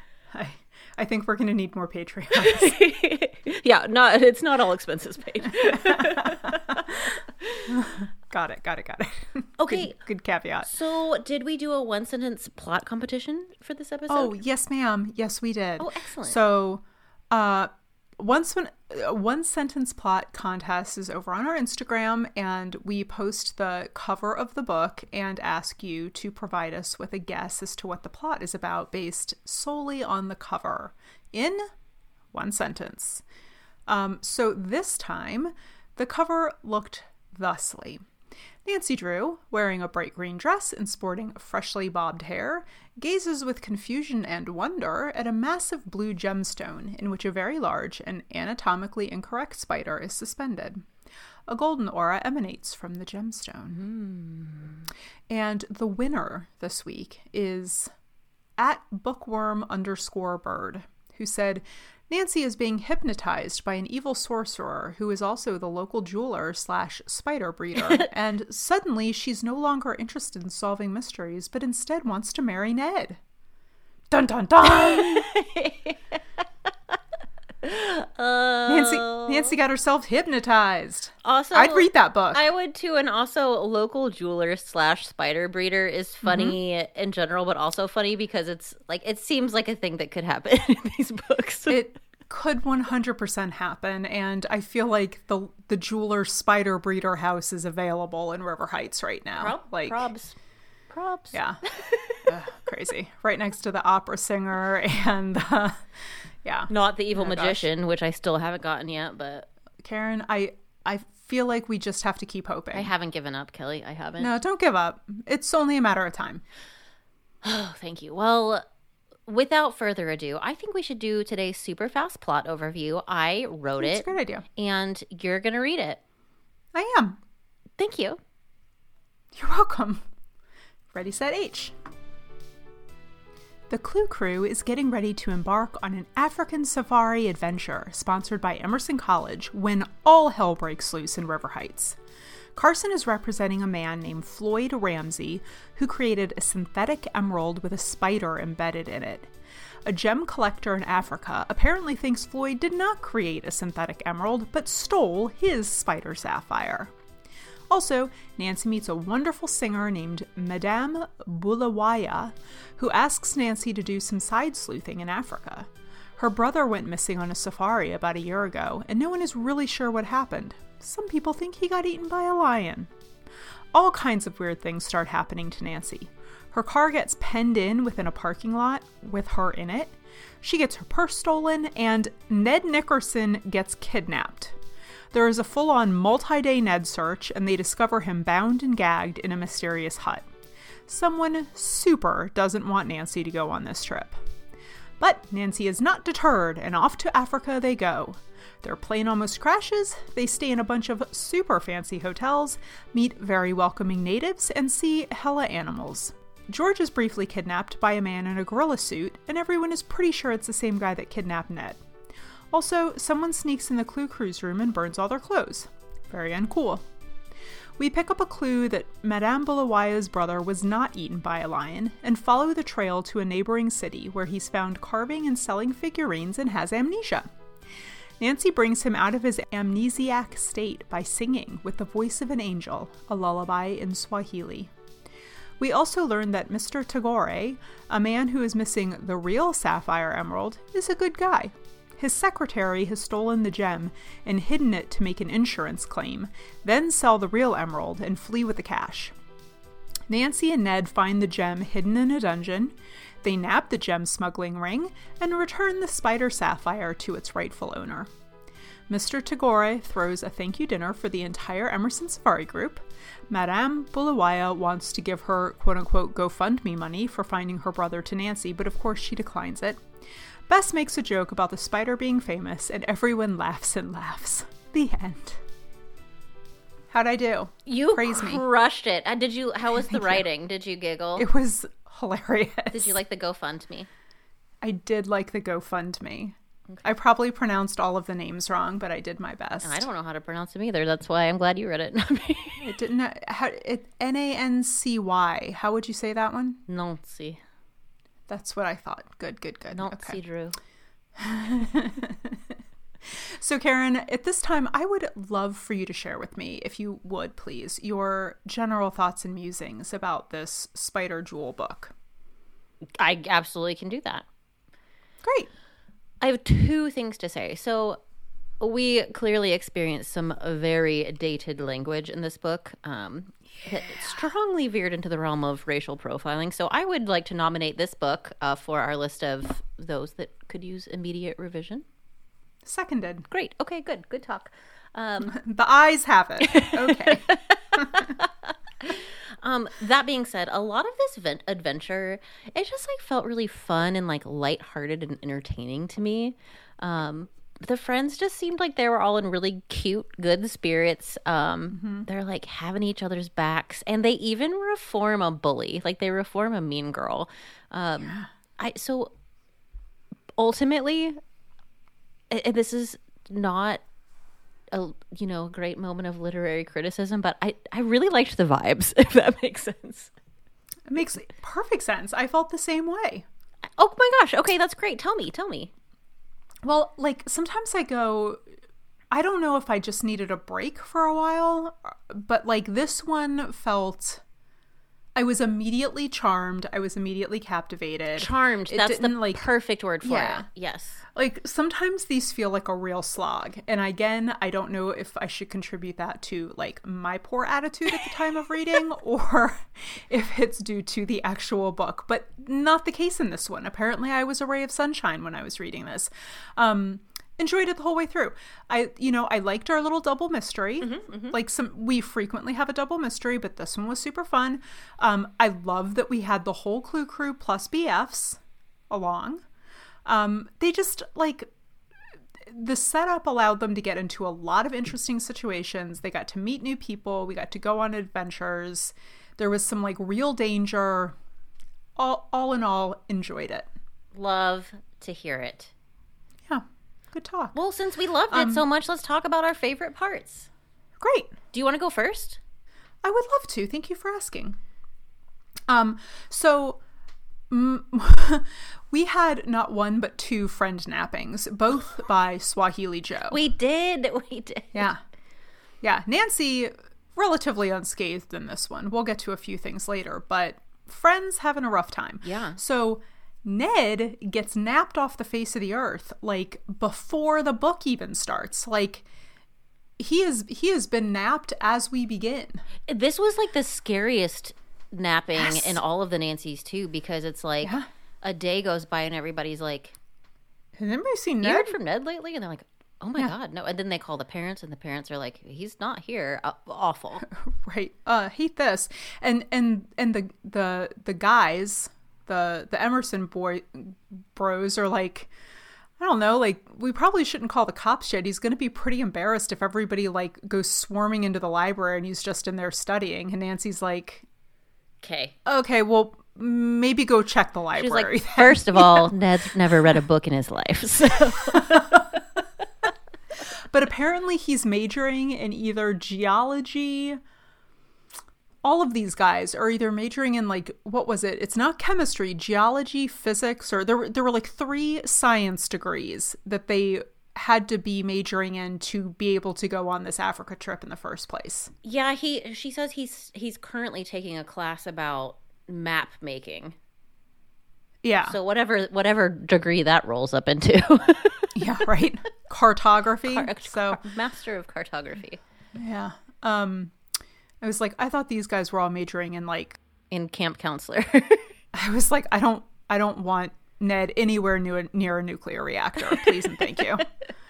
Speaker 2: I think we're going to need more Patreons.
Speaker 3: Yeah, it's not all expenses paid.
Speaker 2: Got it.
Speaker 3: Okay.
Speaker 2: Good caveat.
Speaker 3: So, did we do a one sentence plot competition for this episode?
Speaker 2: Oh, yes, ma'am. Yes, we did.
Speaker 3: Oh, excellent.
Speaker 2: So, one sentence plot contest is over on our Instagram, and we post the cover of the book and ask you to provide us with a guess as to what the plot is about based solely on the cover in one sentence. So this time, the cover looked thusly. Nancy Drew, wearing a bright green dress and sporting freshly bobbed hair, gazes with confusion and wonder at a massive blue gemstone in which a very large and anatomically incorrect spider is suspended. A golden aura emanates from the gemstone. And the winner this week is @bookworm_bird, who said, Nancy is being hypnotized by an evil sorcerer who is also the local jeweler / spider breeder, and suddenly she's no longer interested in solving mysteries, but instead wants to marry Ned. Dun dun dun! Nancy got herself hypnotized.
Speaker 3: Also,
Speaker 2: I'd read that book.
Speaker 3: I would too, and also local jeweler / spider breeder is funny in general, but also funny because it's like it seems like a thing that could happen in these books.
Speaker 2: It could 100% happen, and I feel like the jeweler spider breeder house is available in River Heights right now.
Speaker 3: Probs.
Speaker 2: Yeah. Crazy. Right next to the opera singer and yeah.
Speaker 3: Not the evil magician, which I still haven't gotten yet, but
Speaker 2: Karen, I feel like we just have to keep hoping.
Speaker 3: I haven't given up, Kelly. I haven't.
Speaker 2: No, don't give up. It's only a matter of time.
Speaker 3: Oh, thank you. Well, without further ado, I think we should do today's super fast plot overview. I wrote it.
Speaker 2: It's a great idea.
Speaker 3: And you're going to read it.
Speaker 2: I am.
Speaker 3: Thank you.
Speaker 2: You're welcome. Ready, set, H. The Clue Crew is getting ready to embark on an African safari adventure sponsored by Emerson College when all hell breaks loose in River Heights. Carson is representing a man named Floyd Ramsey who created a synthetic emerald with a spider embedded in it. A gem collector in Africa apparently thinks Floyd did not create a synthetic emerald but stole his spider sapphire. Also, Nancy meets a wonderful singer named Madame Bulawaya, who asks Nancy to do some side sleuthing in Africa. Her brother went missing on a safari about a year ago, and no one is really sure what happened. Some people think he got eaten by a lion. All kinds of weird things start happening to Nancy. Her car gets penned in within a parking lot with her in it. She gets her purse stolen, and Ned Nickerson gets kidnapped. There is a full-on multi-day Ned search, and they discover him bound and gagged in a mysterious hut. Someone super doesn't want Nancy to go on this trip. But Nancy is not deterred, and off to Africa they go. Their plane almost crashes, they stay in a bunch of super fancy hotels, meet very welcoming natives, and see hella animals. George is briefly kidnapped by a man in a gorilla suit, and everyone is pretty sure it's the same guy that kidnapped Ned. Also, someone sneaks in the Clue Crew's room and burns all their clothes. Very uncool. We pick up a clue that Madame Bulawaya's brother was not eaten by a lion, and follow the trail to a neighboring city where he's found carving and selling figurines and has amnesia. Nancy brings him out of his amnesiac state by singing with the voice of an angel, a lullaby in Swahili. We also learn that Mr. Tagore, a man who is missing the real sapphire emerald, is a good guy. His secretary has stolen the gem and hidden it to make an insurance claim, then sell the real emerald and flee with the cash. Nancy and Ned find the gem hidden in a dungeon. They nab the gem smuggling ring and return the spider sapphire to its rightful owner. Mr. Tagore throws a thank you dinner for the entire Emerson Safari group. Madame Bulawaya wants to give her quote-unquote GoFundMe money for finding her brother to Nancy, but of course she declines it. Bess makes a joke about the spider being famous, and everyone laughs and laughs. The end. How'd I do?
Speaker 3: You
Speaker 2: Praise me.
Speaker 3: crushed it. How was the writing? Did you giggle?
Speaker 2: It was hilarious.
Speaker 3: Did you like the GoFundMe?
Speaker 2: I did like the GoFundMe. Okay. I probably pronounced all of the names wrong, but I did my best.
Speaker 3: I don't know how to pronounce them either. That's why I'm glad you read it.
Speaker 2: It didn't. Nancy. How would you say that one?
Speaker 3: Nancy.
Speaker 2: That's what I thought. Good.
Speaker 3: Nancy
Speaker 2: okay.
Speaker 3: Drew.
Speaker 2: So, Karen, at this time, I would love for you to share with me, if you would, please, your general thoughts and musings about this Spider Jewel book.
Speaker 3: I absolutely can do that.
Speaker 2: Great.
Speaker 3: I have two things to say. So we clearly experienced some very dated language in this book. It strongly veered into the realm of racial profiling. So I would like to nominate this book for our list of those that could use immediate revision.
Speaker 2: Seconded.
Speaker 3: Great. Okay, good. Good talk.
Speaker 2: The eyes have it. Okay.
Speaker 3: That being said, a lot of this adventure, it just like felt really fun and like lighthearted and entertaining to me. The friends just seemed like they were all in really cute, good spirits. They're like having each other's backs, and they even reform a bully. Like they reform a mean girl. So ultimately, this is not a great moment of literary criticism, but I really liked the vibes, if that makes sense.
Speaker 2: It makes perfect sense. I felt the same way.
Speaker 3: Oh my gosh. Okay, that's great. Tell me.
Speaker 2: Well, like sometimes I go, I don't know if I just needed a break for a while, but like this one felt, I was immediately charmed. I was immediately captivated.
Speaker 3: Charmed. That's the perfect word for
Speaker 2: yeah.
Speaker 3: it. Yes.
Speaker 2: Like sometimes these feel like a real slog. And again, I don't know if I should contribute that to like my poor attitude at the time of reading or if it's due to the actual book, but not the case in this one. Apparently I was a ray of sunshine when I was reading this. Enjoyed it the whole way through. I liked our little double mystery. Like we frequently have a double mystery, but this one was super fun. I love that we had the whole Clue crew plus BFs along. They just like the setup allowed them to get into a lot of interesting situations. They got to meet new people. We got to go on adventures. There was some like real danger. All in all, enjoyed it.
Speaker 3: Love to hear it.
Speaker 2: Yeah. Good talk.
Speaker 3: Well, since we loved it so much, let's talk about our favorite parts.
Speaker 2: Great.
Speaker 3: Do you want to go first?
Speaker 2: I would love to. Thank you for asking. We had not one but two friend nappings, both by Swahili Joe.
Speaker 3: We did.
Speaker 2: Yeah. Nancy, relatively unscathed in this one. We'll get to a few things later, but friends having a rough time.
Speaker 3: Yeah.
Speaker 2: So Ned gets napped off the face of the earth, like, before the book even starts. Like, he has been napped as we begin.
Speaker 3: This was, like, the scariest napping
Speaker 2: Yes.
Speaker 3: in all of the Nancys, too, because it's, like, a day goes by and everybody's like,
Speaker 2: has anybody seen
Speaker 3: you
Speaker 2: Ned?
Speaker 3: heard from Ned lately? And they're like, oh, my God, no. And then they call the parents, and the parents are like, he's not here. Awful.
Speaker 2: Right. Hate this. And the guys... The Emerson bros are like, I don't know, like, we probably shouldn't call the cops yet. He's going to be pretty embarrassed if everybody, like, goes swarming into the library and he's just in there studying. And Nancy's like, okay, well, maybe go check the library.
Speaker 3: She's like, first of all, Ned's never read a book in his life. So.
Speaker 2: But apparently he's majoring in either geology... All of these guys are either majoring in, like, what was it? It's not chemistry, geology, physics, or there were like 3 science degrees that they had to be majoring in to be able to go on this Africa trip in the first place.
Speaker 3: Yeah, she says he's currently taking a class about map making.
Speaker 2: Yeah.
Speaker 3: So whatever degree that rolls up into.
Speaker 2: Yeah, right. Cartography.
Speaker 3: Master of cartography.
Speaker 2: Yeah. I was like, I thought these guys were all majoring in, like...
Speaker 3: In camp counselor.
Speaker 2: I was like, I don't want Ned anywhere near a nuclear reactor. Please and thank you.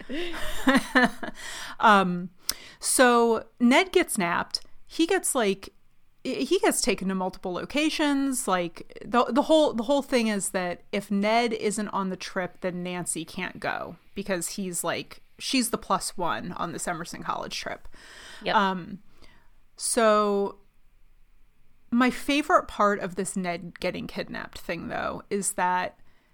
Speaker 2: So Ned gets napped. He gets taken to multiple locations. Like the whole thing is that if Ned isn't on the trip, then Nancy can't go because she's the +1 on this Emerson College trip.
Speaker 3: Yep.
Speaker 2: So my favorite part of this Ned getting kidnapped thing, though, is that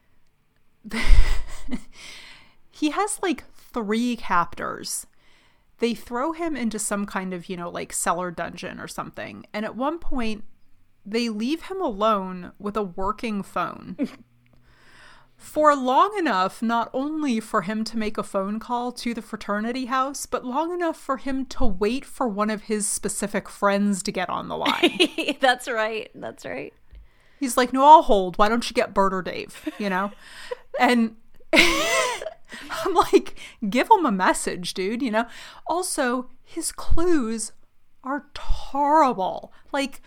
Speaker 2: he has like 3 captors. They throw him into some kind of, like cellar dungeon or something. And at one point, they leave him alone with a working phone. for long enough, not only for him to make a phone call to the fraternity house, but long enough for him to wait for one of his specific friends to get on the line.
Speaker 3: That's right. That's right.
Speaker 2: He's like, no, I'll hold. Why don't you get Bert or Dave, you know? And I'm like, give him a message, dude, you know? Also, his clues are horrible. Like,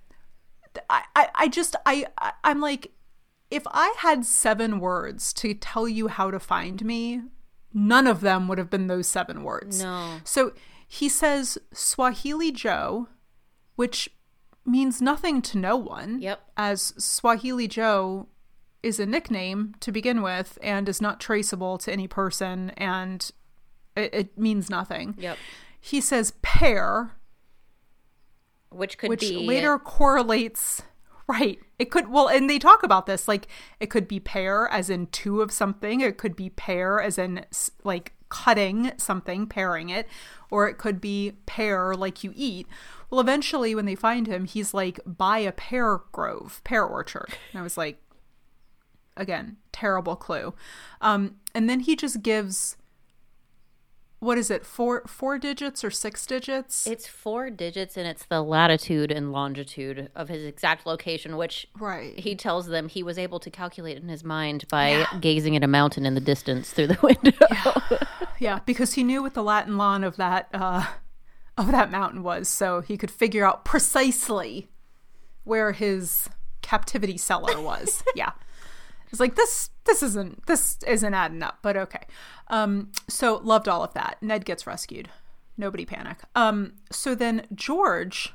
Speaker 2: I'm like, if I had 7 words to tell you how to find me, none of them would have been those 7 words.
Speaker 3: No.
Speaker 2: So he says Swahili Joe, which means nothing to no one.
Speaker 3: Yep.
Speaker 2: As Swahili Joe is a nickname to begin with and is not traceable to any person, and it means nothing.
Speaker 3: Yep.
Speaker 2: He says pear,
Speaker 3: which could
Speaker 2: which
Speaker 3: be
Speaker 2: later correlates. Right. It could, well, and they talk about this, like, it could be pear as in 2 of something. It could be pear as in, like, cutting something, pairing it. Or it could be pear like you eat. Well, eventually when they find him, he's like, by a pear grove, pear orchard. And I was like, again, terrible clue. And then he just gives, what is it, 4 digits or 6 digits?
Speaker 3: It's 4 digits, and it's the latitude and longitude of his exact location, which
Speaker 2: Right.
Speaker 3: he tells them he was able to calculate in his mind by gazing at a mountain in the distance through the window.
Speaker 2: Yeah, because he knew what the Latin lawn of that mountain was, so he could figure out precisely where his captivity cellar was. Yeah. It's like, this isn't adding up, but okay. So loved all of that. Ned gets rescued. Nobody panic. So then George.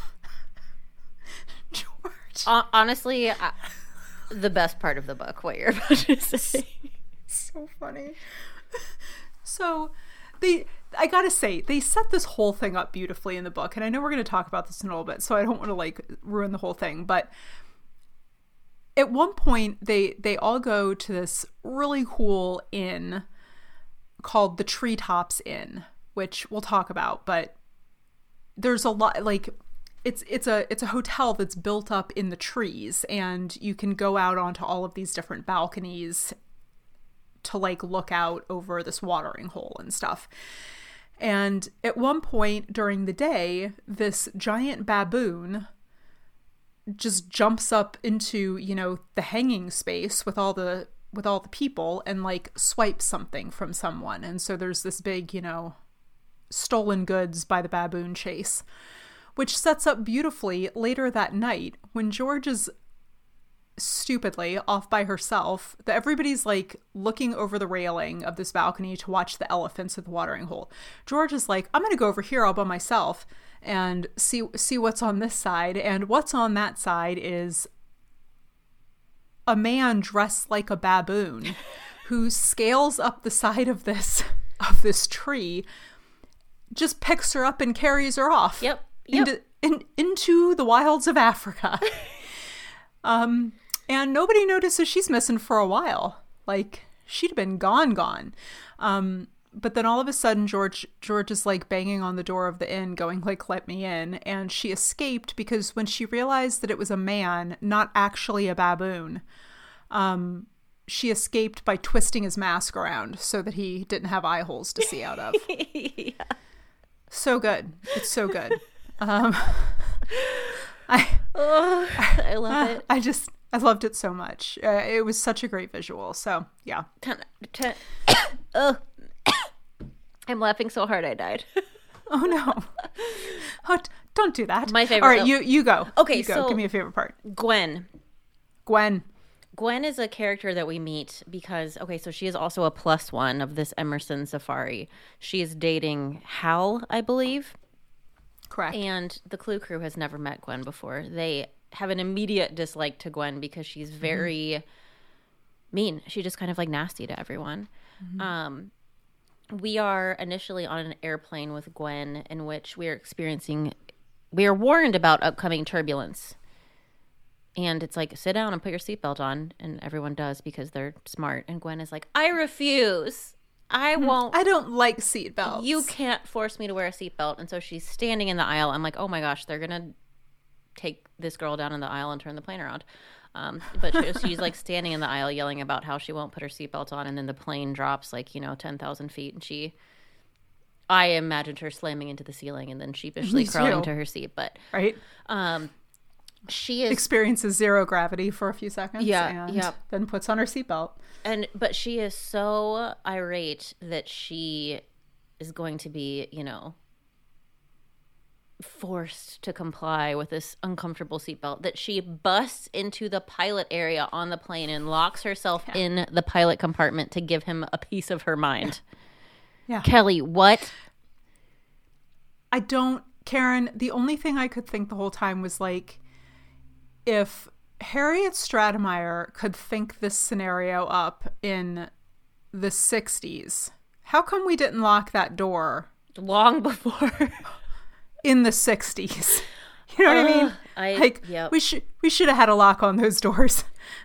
Speaker 3: Honestly, the best part of the book, what you're about to say.
Speaker 2: So funny. So I gotta say, they set this whole thing up beautifully in the book, and I know we're going to talk about this in a little bit, so I don't want to like ruin the whole thing, but at one point they all go to this really cool inn called the Treetops Inn, which we'll talk about, but there's a lot, like, it's a hotel that's built up in the trees, and you can go out onto all of these different balconies to like look out over this watering hole and stuff. And at one point during the day, this giant baboon just jumps up into, you know, the hanging space with all the people and like swipes something from someone. And so there's this big, you know, stolen goods by the baboon chase, which sets up beautifully later that night when George is stupidly off by herself. Everybody's like looking over the railing of this balcony to watch the elephants at the watering hole. George is like, I'm going to go over here all by myself and see what's on this side. And what's on that side is a man dressed like a baboon who scales up the side of this tree, just picks her up and carries her off.
Speaker 3: Yep.
Speaker 2: Into the wilds of Africa. And nobody notices she's missing for a while. Like, she'd been gone. But then all of a sudden, George is like banging on the door of the inn going like, let me in. And she escaped because when she realized that it was a man, not actually a baboon, she escaped by twisting his mask around so that he didn't have eye holes to see out of.
Speaker 3: Yeah.
Speaker 2: So good. It's so good. I
Speaker 3: love it.
Speaker 2: I loved it so much. It was such a great visual. So yeah.
Speaker 3: I'm laughing so hard I died.
Speaker 2: Oh no! Oh, don't do that.
Speaker 3: My favorite.
Speaker 2: All right, you go.
Speaker 3: Okay,
Speaker 2: you go.
Speaker 3: so
Speaker 2: Give me a favorite part.
Speaker 3: Gwen is a character that we meet because, okay, so she is also a +1 of this Emerson Safari. She is dating Hal, I believe.
Speaker 2: Correct.
Speaker 3: And the Clue crew has never met Gwen before. They have an immediate dislike to Gwen because she's very mean. She just kind of like nasty to everyone. Mm-hmm. We are initially on an airplane with Gwen in which we are warned about upcoming turbulence. And it's like, sit down and put your seatbelt on. And everyone does because they're smart. And Gwen is like, I refuse. I won't.
Speaker 2: I don't like seatbelts.
Speaker 3: You can't force me to wear a seatbelt. And so she's standing in the aisle. I'm like, oh my gosh, they're going to take this girl down in the aisle and turn the plane around. But she's like standing in the aisle yelling about how she won't put her seatbelt on, and then the plane drops like 10,000 feet, and I imagined her slamming into the ceiling and then sheepishly crawling to her seat. But
Speaker 2: right,
Speaker 3: she
Speaker 2: experiences zero gravity for a few seconds,
Speaker 3: and
Speaker 2: then puts on her seatbelt.
Speaker 3: But she is so irate that she is going to be, forced to comply with this uncomfortable seatbelt, that she busts into the pilot area on the plane and locks herself in the pilot compartment to give him a piece of her mind.
Speaker 2: Yeah.
Speaker 3: Kelly, what?
Speaker 2: Karen, the only thing I could think the whole time was like, if Harriet Stratemeyer could think this scenario up in the 60s, how come we didn't lock that door
Speaker 3: long before
Speaker 2: in the 60s? You know what I mean? We should have had a lock on those doors.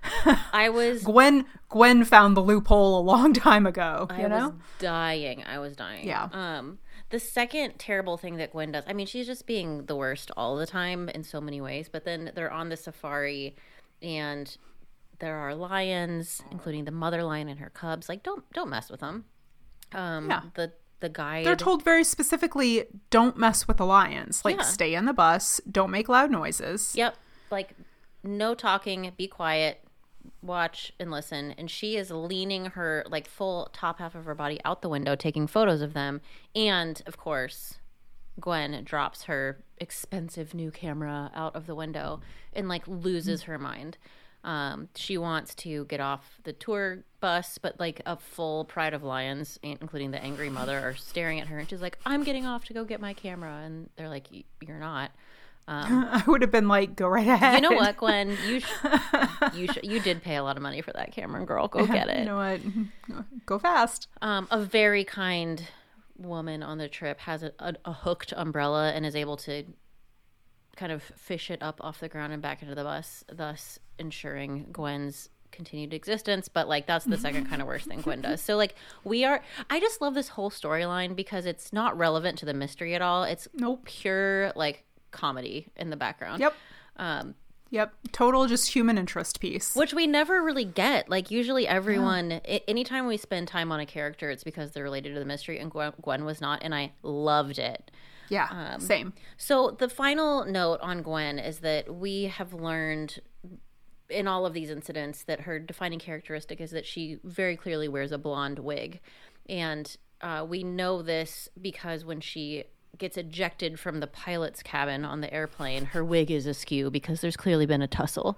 Speaker 2: Gwen found the loophole a long time ago. I was
Speaker 3: dying.
Speaker 2: Yeah.
Speaker 3: The second terrible thing that Gwen does, I mean, she's just being the worst all the time in so many ways, but then they're on the safari and there are lions, including the mother lion and her cubs. Like, don't mess with them. The guide,
Speaker 2: they're told very specifically, don't mess with the lions. Like, stay in the bus, don't make loud noises.
Speaker 3: Yep. Like, no talking, be quiet, watch and listen. And she is leaning her like full top half of her body out the window, taking photos of them. And of course, Gwen drops her expensive new camera out of the window and like loses her mind. She wants to get off the tour bus, but like a full pride of lions, including the angry mother, are staring at her, and she's like, I'm getting off to go get my camera. And they're like, you're not.
Speaker 2: I would have been like, go right ahead.
Speaker 3: You know what, Gwen? You did pay a lot of money for that camera, girl. Go get it.
Speaker 2: You know what? Go fast.
Speaker 3: A very kind woman on the trip has a hooked umbrella and is able to kind of fish it up off the ground and back into the bus, thus ensuring Gwen's continued existence. But like, that's the second kind of worst thing Gwen does. So like, I just love this whole storyline because it's not relevant to the mystery at all. It's pure like comedy in the background.
Speaker 2: Yep. Total just human interest piece,
Speaker 3: which we never really get. Like, usually everyone, anytime we spend time on a character, it's because they're related to the mystery, and Gwen was not, and I loved it.
Speaker 2: Yeah, same.
Speaker 3: So the final note on Gwen is that we have learned in all of these incidents that her defining characteristic is that she very clearly wears a blonde wig. And we know this because when she gets ejected from the pilot's cabin on the airplane, her wig is askew because there's clearly been a tussle.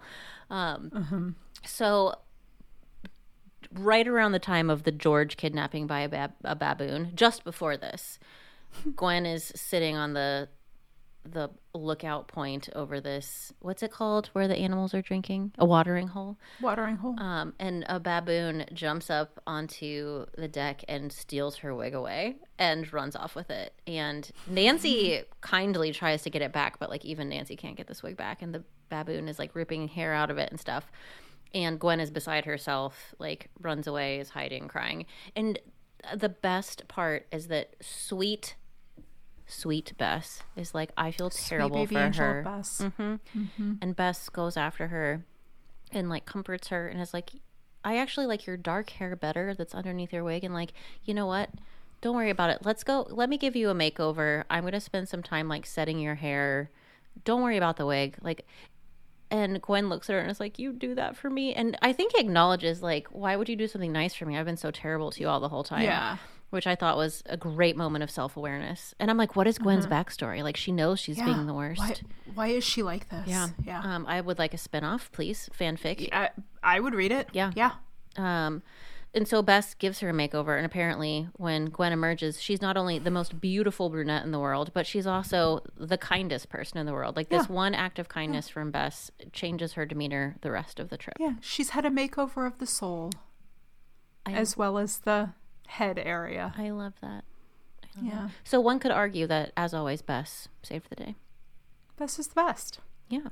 Speaker 3: So right around the time of the George kidnapping by a baboon, just before this, Gwen is sitting on the lookout point over this, what's it called, where the animals are drinking? A watering hole. And a baboon jumps up onto the deck and steals her wig away and runs off with it. And Nancy kindly tries to get it back, but like even Nancy can't get this wig back, and the baboon is like ripping hair out of it and stuff. And Gwen is beside herself, like runs away, is hiding, crying. And the best part is that sweet Bess is like, I feel terrible for her.
Speaker 2: Bess.
Speaker 3: And Bess goes after her and like comforts her and is like, I actually like your dark hair better that's underneath your wig. And like, you know what? Don't worry about it. Let's go. Let me give you a makeover. I'm going to spend some time like setting your hair. Don't worry about the wig. Like, and Gwen looks at her and is like, you do that for me? And I think he acknowledges like, why would you do something nice for me? I've been so terrible to you all the whole time.
Speaker 2: Yeah.
Speaker 3: Which I thought was a great moment of self-awareness. And I'm like, what is Gwen's backstory? Like, she knows she's being the worst.
Speaker 2: Why is she like this?
Speaker 3: Yeah. I would like a spinoff, please. Fanfic.
Speaker 2: Yeah, I would read it.
Speaker 3: Yeah. And so Bess gives her a makeover. And apparently when Gwen emerges, she's not only the most beautiful brunette in the world, but she's also the kindest person in the world. Like, this one act of kindness from Bess changes her demeanor the rest of the trip.
Speaker 2: Yeah. She's had a makeover of the soul as well as the head area.
Speaker 3: I love that. So one could argue that, as always, Bess saved the day.
Speaker 2: Bess is the best.
Speaker 3: Yeah.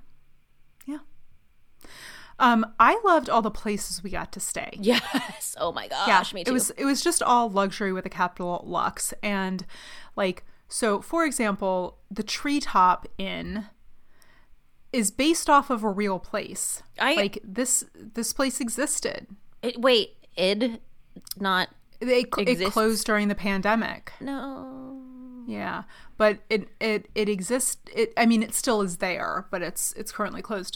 Speaker 2: I loved all the places we got to stay.
Speaker 3: Yes. Oh my gosh, me too.
Speaker 2: It was just all luxury with a capital Lux. And like, so for example, the Treetop Inn is based off of a real place.
Speaker 3: I-
Speaker 2: this place existed.
Speaker 3: Wait, id not
Speaker 2: It
Speaker 3: exists?
Speaker 2: closed during the pandemic.
Speaker 3: No.
Speaker 2: Yeah, but it exists. It still is there, but it's currently closed.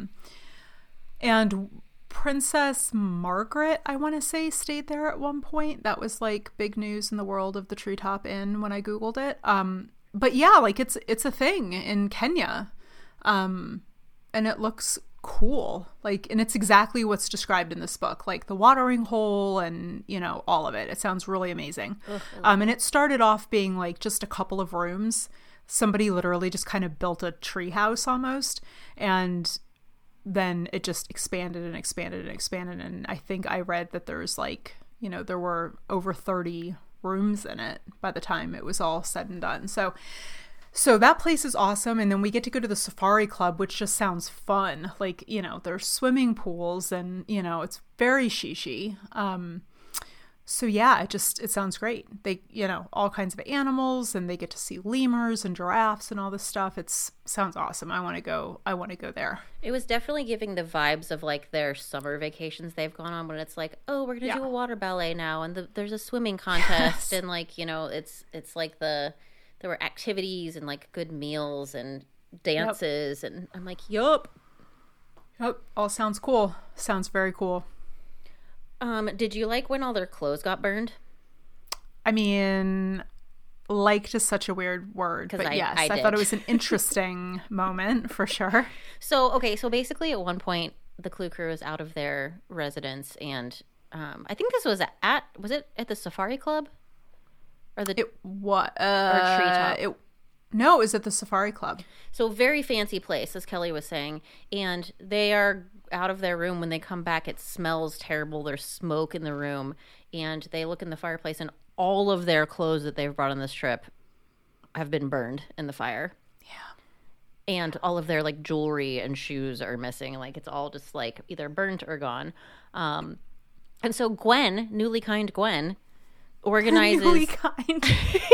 Speaker 2: And Princess Margaret, I want to say, stayed there at one point. That was like big news in the world of the Treetop Inn when I Googled it. But yeah, like it's a thing in Kenya. And it looks cool. Like, and it's exactly what's described in this book, like the watering hole and, all of it. It sounds really amazing. And it started off being like just a couple of rooms. Somebody literally just kind of built a tree house almost. And then it just expanded and expanded and expanded. And I think I read that there's like, there were over 30 rooms in it by the time it was all said and done. So that place is awesome. And then we get to go to the Safari Club, which just sounds fun. Like, there's swimming pools and, it's very shishi. So yeah, it sounds great. They, all kinds of animals, and they get to see lemurs and giraffes and all this stuff. Sounds awesome. I want to go there.
Speaker 3: It was definitely giving the vibes of like their summer vacations they've gone on, when it's like, oh, we're gonna do a water ballet now, and there's a swimming contest, and like it's like there were activities and like good meals and dances, and I'm like, yup.
Speaker 2: All sounds cool. Sounds very cool.
Speaker 3: Did you like when all their clothes got burned?
Speaker 2: I mean, liked is such a weird word, but yes, I thought it was an interesting moment for sure.
Speaker 3: So basically at one point, the Clue Crew is out of their residence, and I think this was was it at the Safari Club? Or the
Speaker 2: or
Speaker 3: Treetop?
Speaker 2: No, it was at the Safari Club.
Speaker 3: So very fancy place, as Kelly was saying, and they are out of their room. When they come back, it smells terrible. There's smoke in the room, and they look in the fireplace, and all of their clothes that they've brought on this trip have been burned in the fire.
Speaker 2: Yeah.
Speaker 3: And all of their like jewelry and shoes are missing. Like, it's all just like either burnt or gone. And so Gwen, newly kind Gwen, organizes
Speaker 2: Newly kind.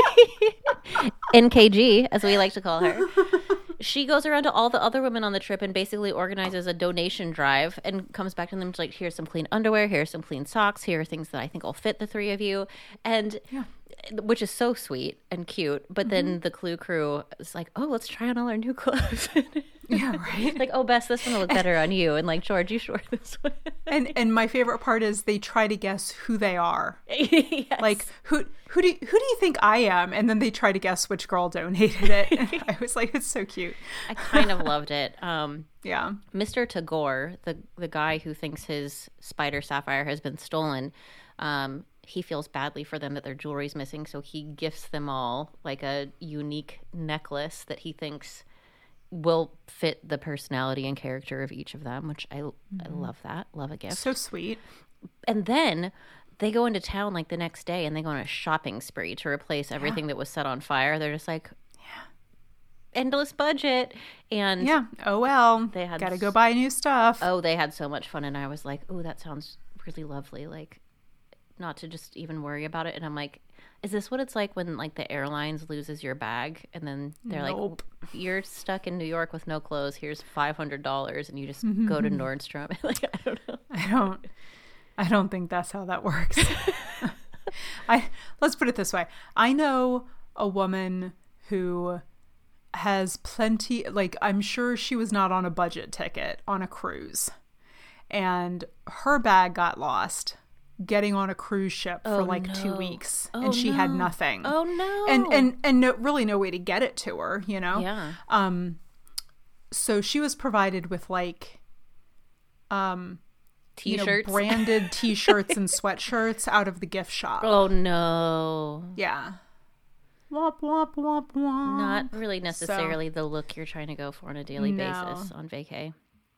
Speaker 3: NKG, as we like to call her. She goes around to all the other women on the trip and basically organizes a donation drive, and comes back to them like, here's some clean underwear, here's some clean socks, here are things that I think will fit the three of you, and which is so sweet and cute. But then the Clue Crew is like, oh, let's try on all our new clothes.
Speaker 2: Yeah, right.
Speaker 3: Like, oh, Bess, this one will look better on you, and like, George, you sure this one?
Speaker 2: And my favorite part is they try to guess who they are.
Speaker 3: Yes.
Speaker 2: Like, who do you think I am? And then they try to guess which girl donated it. I was like, it's so cute.
Speaker 3: I kind of loved it.
Speaker 2: Yeah.
Speaker 3: Mr. Tagore, the guy who thinks his spider sapphire has been stolen, he feels badly for them that their jewelry's missing, so he gifts them all like a unique necklace that he thinks will fit the personality and character of each of them, which I love that. Love a gift.
Speaker 2: So sweet.
Speaker 3: And then they go into town like the next day, and they go on a shopping spree to replace everything that was set on fire. They're just like, endless budget. And
Speaker 2: oh well,
Speaker 3: they had
Speaker 2: gotta go buy new stuff.
Speaker 3: Oh, they had so much fun, and I was like, oh, that sounds really lovely. Like, not to just even worry about it. And I'm like, is this what it's like when like the airlines loses your bag, and then they're like, you're stuck in New York with no clothes, here's $500, and you just go to Nordstrom? Like, I don't know.
Speaker 2: I don't think that's how that works. Let's put it this way. I know a woman who has plenty, like, I'm sure she was not on a budget ticket on a cruise, and her bag got lost getting on a cruise ship for 2 weeks, and she had nothing.
Speaker 3: Oh no.
Speaker 2: And really no way to get it to her,
Speaker 3: Yeah.
Speaker 2: So she was provided with like
Speaker 3: T-shirts,
Speaker 2: branded T-shirts and sweatshirts out of the gift shop.
Speaker 3: Oh no.
Speaker 2: Yeah. Womp womp womp womp.
Speaker 3: Not really necessarily the look you're trying to go for on a daily basis on vacay.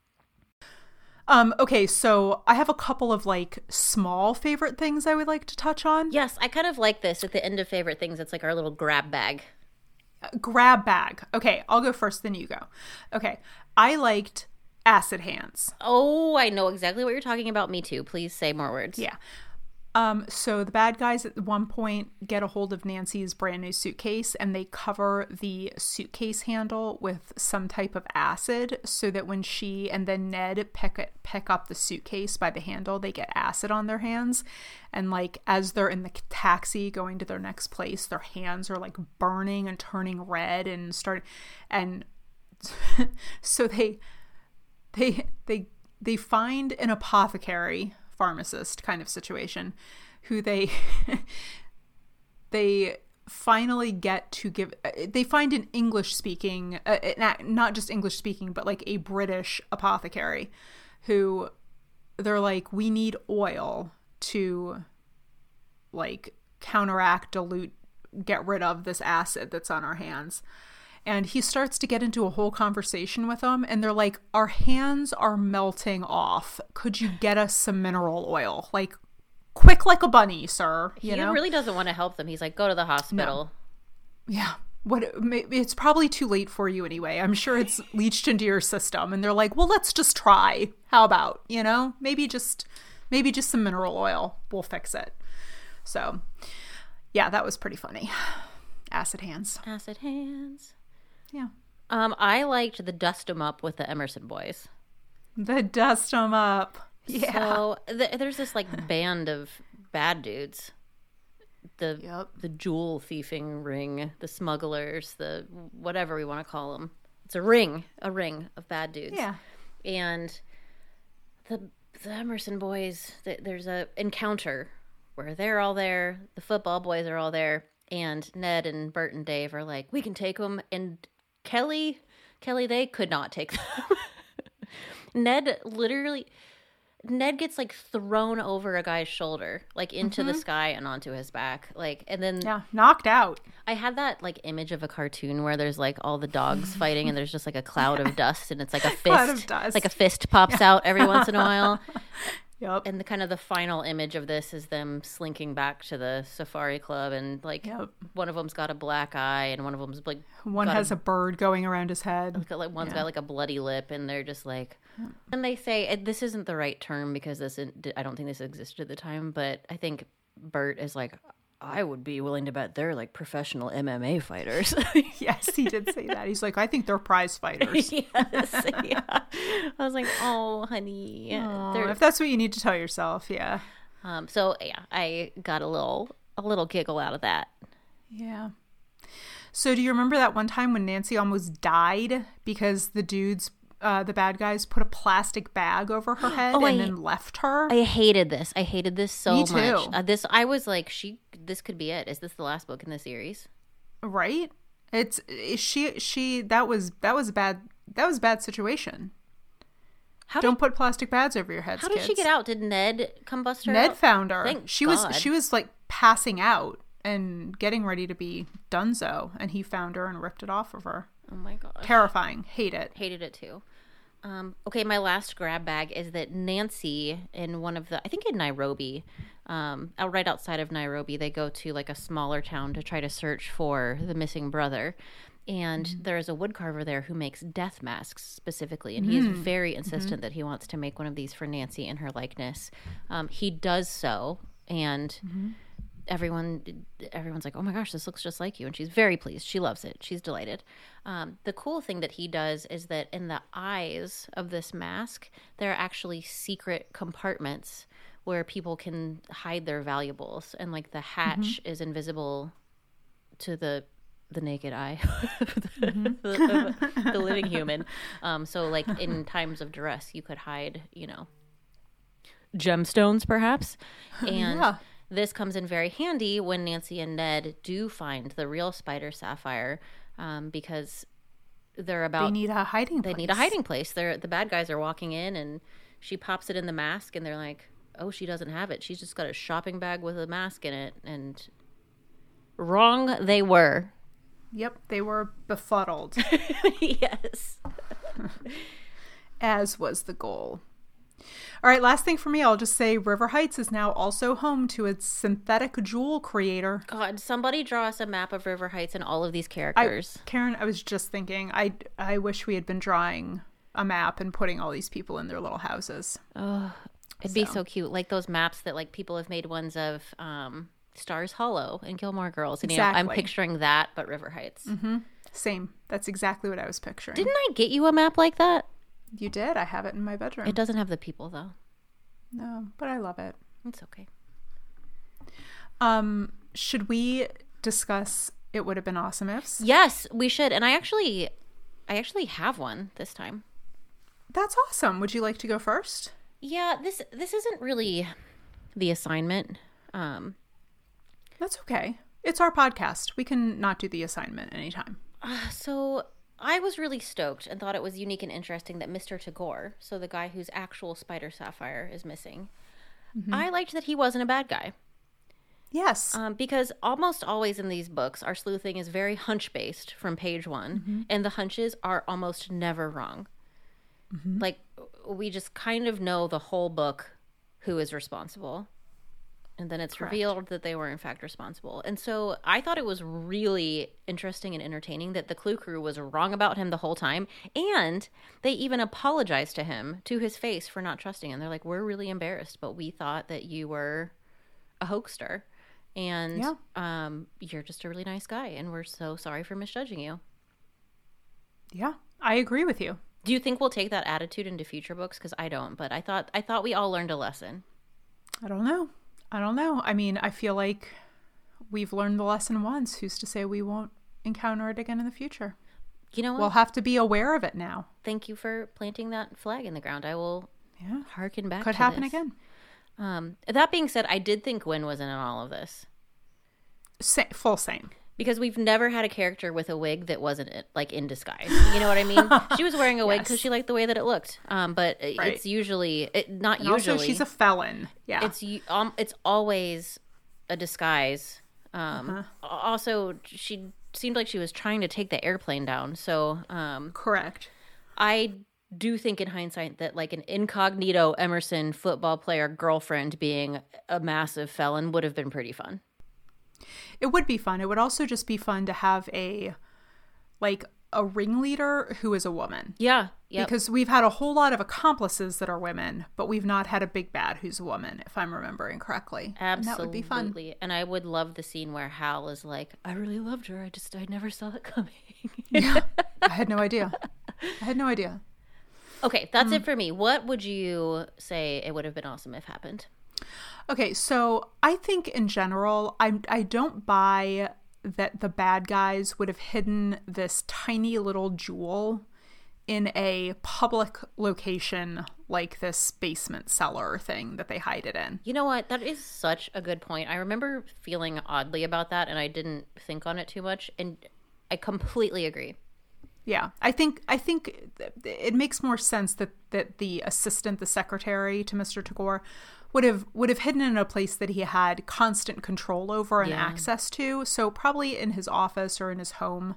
Speaker 2: Okay, so I have a couple of like small favorite things I would like to touch on.
Speaker 3: Yes, I kind of like this at the end of favorite things. It's like our little grab bag.
Speaker 2: Grab bag. Okay, I'll go first, then you go. Okay, I liked acid hands.
Speaker 3: Oh, I know exactly what you're talking about. Me too. Please say more words.
Speaker 2: Yeah. So the bad guys at one point get a hold of Nancy's brand new suitcase, and they cover the suitcase handle with some type of acid so that when she and then Ned pick up the suitcase by the handle, they get acid on their hands. And like as they're in the taxi going to their next place, their hands are like burning and turning red and so they find an apothecary pharmacist kind of situation who they finally get to give. They find an English speaking, not just English speaking, but like a British apothecary who they're like, we need oil to like counteract, dilute, get rid of this acid that's on our hands. And he starts to get into a whole conversation with them. And they're like, our hands are melting off. Could you get us some mineral oil? Like, quick like a bunny, sir.
Speaker 3: He really doesn't want to help them. He's like, go to the hospital.
Speaker 2: No. Yeah. It's probably too late for you anyway. I'm sure it's leached into your system. And they're like, well, let's just try. How about, maybe just some mineral oil. We'll fix it. So, yeah, that was pretty funny. Acid hands.
Speaker 3: Acid hands.
Speaker 2: Yeah.
Speaker 3: I liked the dust 'em up with the Emerson boys.
Speaker 2: The dust 'em up. Yeah.
Speaker 3: So there's this like band of bad dudes. The jewel thieving ring, the smugglers, the whatever we want to call them. It's a ring of bad dudes.
Speaker 2: Yeah.
Speaker 3: And the Emerson boys, there's a encounter where they're all there. The football boys are all there. And Ned and Bert and Dave are like, we can take them. And Kelly, they could not take them. Ned gets like thrown over a guy's shoulder, like into the sky and onto his back. Like, and then
Speaker 2: knocked out.
Speaker 3: I had that like image of a cartoon where there's like all the dogs fighting and there's just like a cloud of dust and it's like a fist,
Speaker 2: cloud of dust.
Speaker 3: Like a fist pops out every once in a while.
Speaker 2: Yep.
Speaker 3: And the final image of this is them slinking back to the safari club, and like one of them's got a black eye, and one of them's like
Speaker 2: one has a bird going around his head.
Speaker 3: Like one's got like a bloody lip, and they're just like, and they say this isn't the right term because I don't think this existed at the time, but I think Bert is like, I would be willing to bet they're like professional MMA fighters.
Speaker 2: Yes, he did say that. He's like, I think they're prize fighters.
Speaker 3: Yes, yeah. I was like, oh, honey.
Speaker 2: If that's what you need to tell yourself, yeah.
Speaker 3: So yeah, I got a little giggle out of that.
Speaker 2: Yeah. So do you remember that one time when Nancy almost died because the dudes, the bad guys, put a plastic bag over her head then left her?
Speaker 3: I hated this. So
Speaker 2: Me too.
Speaker 3: much. I was like, this could be it. Is this the last book in the series?
Speaker 2: Right? That was a bad situation. Don't put plastic bags over your heads.
Speaker 3: How did she get out? Did Ned come bust her out?
Speaker 2: Ned found her.
Speaker 3: Thank
Speaker 2: she
Speaker 3: God.
Speaker 2: was like passing out and getting ready to be donezo, and he found her and ripped it off of her.
Speaker 3: Oh my God.
Speaker 2: Terrifying. Hated it
Speaker 3: too. Okay, my last grab bag is that Nancy in I think in Nairobi, right outside of Nairobi, they go to like a smaller town to try to search for the missing brother. And there is a woodcarver there who makes death masks specifically. And he is very insistent that he wants to make one of these for Nancy in her likeness. He does so. And everyone's like, oh my gosh, this looks just like you. And she's very pleased. She loves it. She's delighted. The cool thing that he does is that in the eyes of this mask, there are actually secret compartments where people can hide their valuables. And like the hatch is invisible to the naked eye, the living human. So like in times of duress, you could hide, gemstones perhaps. And this comes in very handy when Nancy and Ned do find the real spider sapphire, because they
Speaker 2: need a hiding place.
Speaker 3: They need a hiding place. The bad guys are walking in and she pops it in the mask and they're like, oh, she doesn't have it. She's just got a shopping bag with a mask in it. And wrong they were.
Speaker 2: Yep, they were befuddled.
Speaker 3: Yes.
Speaker 2: As was the goal. All right, last thing for me, I'll just say River Heights is now also home to its synthetic jewel creator.
Speaker 3: God, somebody draw us a map of River Heights and all of these characters.
Speaker 2: Karen, I was just thinking, I wish we had been drawing a map and putting all these people in their little houses.
Speaker 3: It'd be so cute. Like those maps that like people have made ones of Stars Hollow and Gilmore Girls. And
Speaker 2: Exactly.
Speaker 3: I'm picturing that, but River Heights.
Speaker 2: Same. That's exactly what I was picturing.
Speaker 3: Didn't I get you a map like that?
Speaker 2: You did. I have it in my bedroom.
Speaker 3: It doesn't have the people though.
Speaker 2: No, but I love it.
Speaker 3: It's okay.
Speaker 2: Should we discuss It Would Have Been Awesome Ifs?
Speaker 3: Yes, we should. And I actually have one this time.
Speaker 2: That's awesome. Would you like to go first?
Speaker 3: Yeah, this isn't really the assignment.
Speaker 2: That's okay. It's our podcast. We can not do the assignment anytime.
Speaker 3: So I was really stoked and thought it was unique and interesting that Mr. Tagore, so the guy whose actual Spider Sapphire is missing, I liked that he wasn't a bad guy.
Speaker 2: Yes.
Speaker 3: Because almost always in these books, our sleuthing is very hunch-based from page one, and the hunches are almost never wrong. Like, we just kind of know the whole book who is responsible. And then it's
Speaker 2: Correct.
Speaker 3: revealed that they were in fact responsible. And so I thought it was really interesting and entertaining that the Clue Crew was wrong about him the whole time. And they even apologized to him to his face for not trusting him. They're like, we're really embarrassed, but we thought that you were a hoaxer. And you're just a really nice guy. And we're so sorry for misjudging you.
Speaker 2: Yeah, I agree with you.
Speaker 3: Do you think we'll take that attitude into future books? Because I don't. But I thought we all learned a lesson.
Speaker 2: I don't know. I mean, I feel like we've learned the lesson once. Who's to say we won't encounter it again in the future?
Speaker 3: You know what?
Speaker 2: We'll have to be aware of it now.
Speaker 3: Thank you for planting that flag in the ground. I will hearken back
Speaker 2: Could
Speaker 3: to
Speaker 2: happen
Speaker 3: this.
Speaker 2: again.
Speaker 3: That being said, I did think Gwen was in all of this.
Speaker 2: Full same.
Speaker 3: Because we've never had a character with a wig that wasn't like in disguise. You know what I mean? She was wearing a wig because she liked the way that it looked. But it's usually not
Speaker 2: And
Speaker 3: usually.
Speaker 2: also, she's a felon. Yeah.
Speaker 3: It's always a disguise. Also, she seemed like she was trying to take the airplane down. So
Speaker 2: correct.
Speaker 3: I do think in hindsight that like an incognito Emerson football player girlfriend being a massive felon would have been pretty fun.
Speaker 2: It would be fun. It would also just be fun to have a ringleader who is a woman.
Speaker 3: Yeah. Yep.
Speaker 2: Because we've had a whole lot of accomplices that are women, but we've not had a big bad who's a woman, if I'm remembering correctly.
Speaker 3: Absolutely.
Speaker 2: And that would be fun.
Speaker 3: And I would love the scene where Hal is like, I really loved her. I never saw it coming.
Speaker 2: Yeah. I had no idea.
Speaker 3: Okay, that's it for me. What would you say it would have been awesome if happened?
Speaker 2: Okay, so I think in general, I don't buy that the bad guys would have hidden this tiny little jewel in a public location like this basement cellar thing that they hide it in.
Speaker 3: You know what? That is such a good point. I remember feeling oddly about that, and I didn't think on it too much, and I completely agree.
Speaker 2: Yeah, I think it makes more sense that the assistant, the secretary to Mr. Tagore, would have hidden in a place that he had constant control over and access to. So probably in his office or in his home.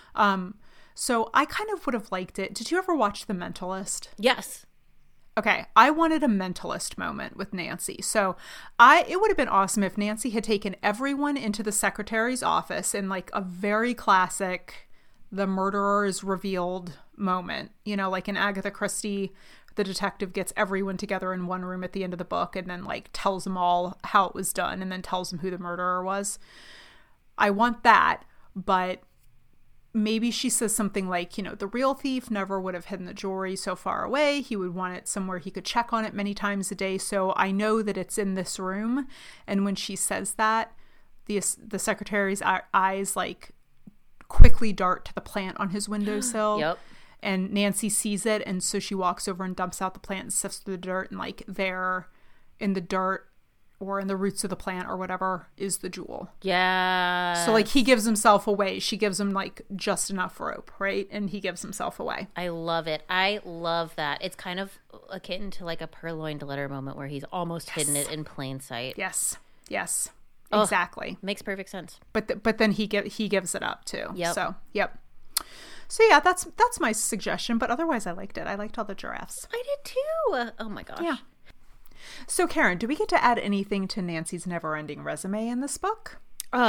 Speaker 2: So I kind of would have liked it. Did you ever watch The Mentalist?
Speaker 3: Yes.
Speaker 2: Okay, I wanted a Mentalist moment with Nancy. So it would have been awesome if Nancy had taken everyone into the secretary's office in like a very classic the murderer is revealed moment. You know, like in Agatha Christie, the detective gets everyone together in one room at the end of the book and then like tells them all how it was done and then tells them who the murderer was. I want that, but maybe she says something like, you know, the real thief never would have hidden the jewelry so far away. He would want it somewhere he could check on it many times a day. So I know that it's in this room. And when she says that, the secretary's eyes like quickly dart to the plant on his windowsill.
Speaker 3: Yep.
Speaker 2: And Nancy sees it, and so she walks over and dumps out the plant and sifts through the dirt, and like there in the dirt or in the roots of the plant or whatever is the jewel.
Speaker 3: Yeah.
Speaker 2: So like he gives himself away. She gives him like just enough rope, right? And he gives himself away.
Speaker 3: I love it. I love that. It's kind of akin to like a purloined letter moment where he's almost hidden it in plain sight.
Speaker 2: Yes.
Speaker 3: Oh,
Speaker 2: Exactly.
Speaker 3: Makes perfect sense.
Speaker 2: But then he gives it up too.
Speaker 3: Yep.
Speaker 2: So, yep. So yeah, that's my suggestion, but otherwise I liked it. I liked all the giraffes.
Speaker 3: I did too. Oh my gosh.
Speaker 2: Yeah. So Karen, do we get to add anything to Nancy's never-ending resume in this book?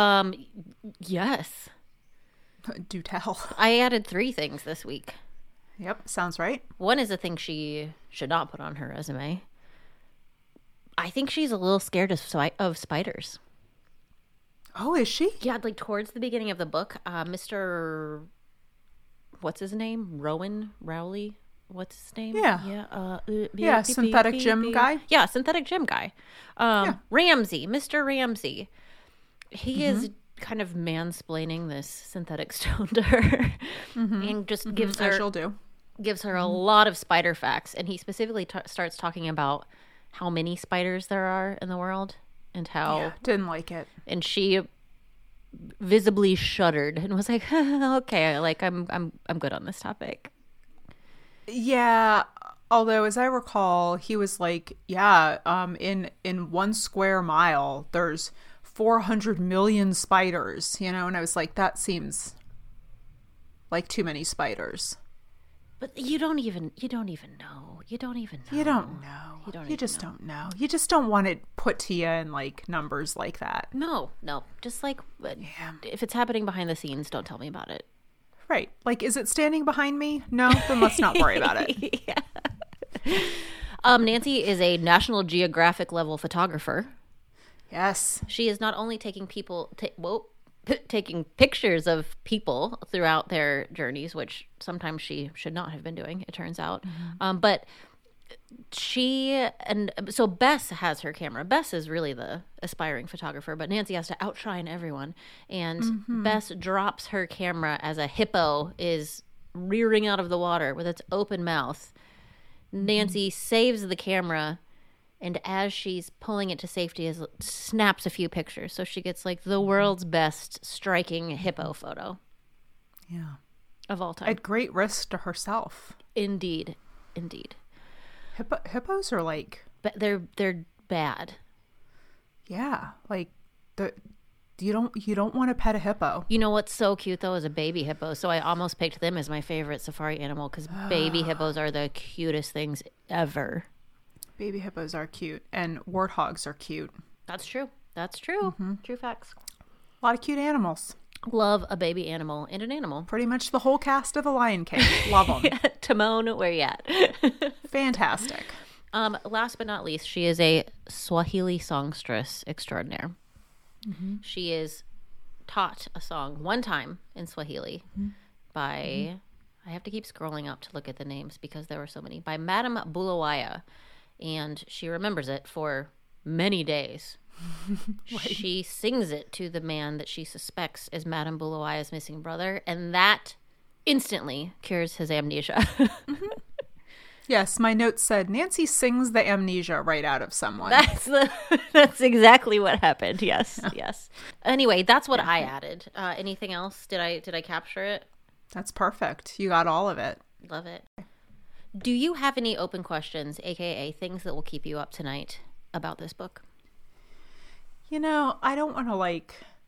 Speaker 3: Yes.
Speaker 2: Do tell.
Speaker 3: I added 3 things this week.
Speaker 2: Yep, sounds right.
Speaker 3: One is a thing she should not put on her resume. I think she's a little scared of spiders.
Speaker 2: Oh, is she?
Speaker 3: Yeah, like towards the beginning of the book, Mr. What's his name? Rowley? What's his name?
Speaker 2: Yeah. Yeah, synthetic gym guy.
Speaker 3: Yeah, synthetic gym guy. Ramsey, Mr. Ramsey. He is kind of mansplaining this synthetic stone to her and just gives her
Speaker 2: As she'll do.
Speaker 3: gives her a lot of spider facts, and he specifically starts talking about how many spiders there are in the world and how
Speaker 2: Yeah, didn't like it.
Speaker 3: and she visibly shuddered and was like, okay, like I'm good on this topic.
Speaker 2: Yeah, although as I recall, he was like, yeah, in 1 square mile, there's 400 million spiders, and I was like, that seems like too many spiders.
Speaker 3: But you don't even know. You don't know.
Speaker 2: You don't know.
Speaker 3: You don't
Speaker 2: You just don't know. You just don't want it put to you in like numbers like that.
Speaker 3: No. Just like if it's happening behind the scenes, don't tell me about it.
Speaker 2: Right. Like, is it standing behind me? No, then let's not worry about it.
Speaker 3: Yeah. Nancy is a National Geographic level photographer.
Speaker 2: Yes.
Speaker 3: She is not only taking taking pictures of people throughout their journeys, which sometimes she should not have been doing, it turns out. But so Bess has her camera. Bess is really the aspiring photographer, but Nancy has to outshine everyone. And Bess drops her camera as a hippo is rearing out of the water with its open mouth. Nancy saves the camera, and as she's pulling it to safety, snaps a few pictures. So she gets like the world's best striking hippo photo.
Speaker 2: Yeah.
Speaker 3: Of all time.
Speaker 2: At great risk to herself.
Speaker 3: Indeed.
Speaker 2: Hippos are like...
Speaker 3: But they're bad.
Speaker 2: Yeah. Like, you don't want to pet a hippo.
Speaker 3: You know what's so cute, though, is a baby hippo. So I almost picked them as my favorite safari animal because baby hippos are the cutest things ever.
Speaker 2: Baby hippos are cute, and warthogs are cute.
Speaker 3: That's true. True facts.
Speaker 2: A lot of cute animals.
Speaker 3: Love a baby animal and an animal.
Speaker 2: Pretty much the whole cast of The Lion King. Love them.
Speaker 3: Timon, where you at?
Speaker 2: Fantastic.
Speaker 3: Last but not least, she is a Swahili songstress extraordinaire. She is taught a song one time in Swahili by, I have to keep scrolling up to look at the names because there were so many, by Madame Bulawayo. And she remembers it for many days. She sings it to the man that she suspects is Madame Bulawayo's missing brother, and that instantly cures his amnesia.
Speaker 2: Yes, my notes said Nancy sings the amnesia right out of someone.
Speaker 3: That's exactly what happened. Yes. Anyway, that's what I added. Anything else? Did I capture it?
Speaker 2: That's perfect. You got all of it.
Speaker 3: Love it. Do you have any open questions, aka things that will keep you up tonight about this book?
Speaker 2: I don't want to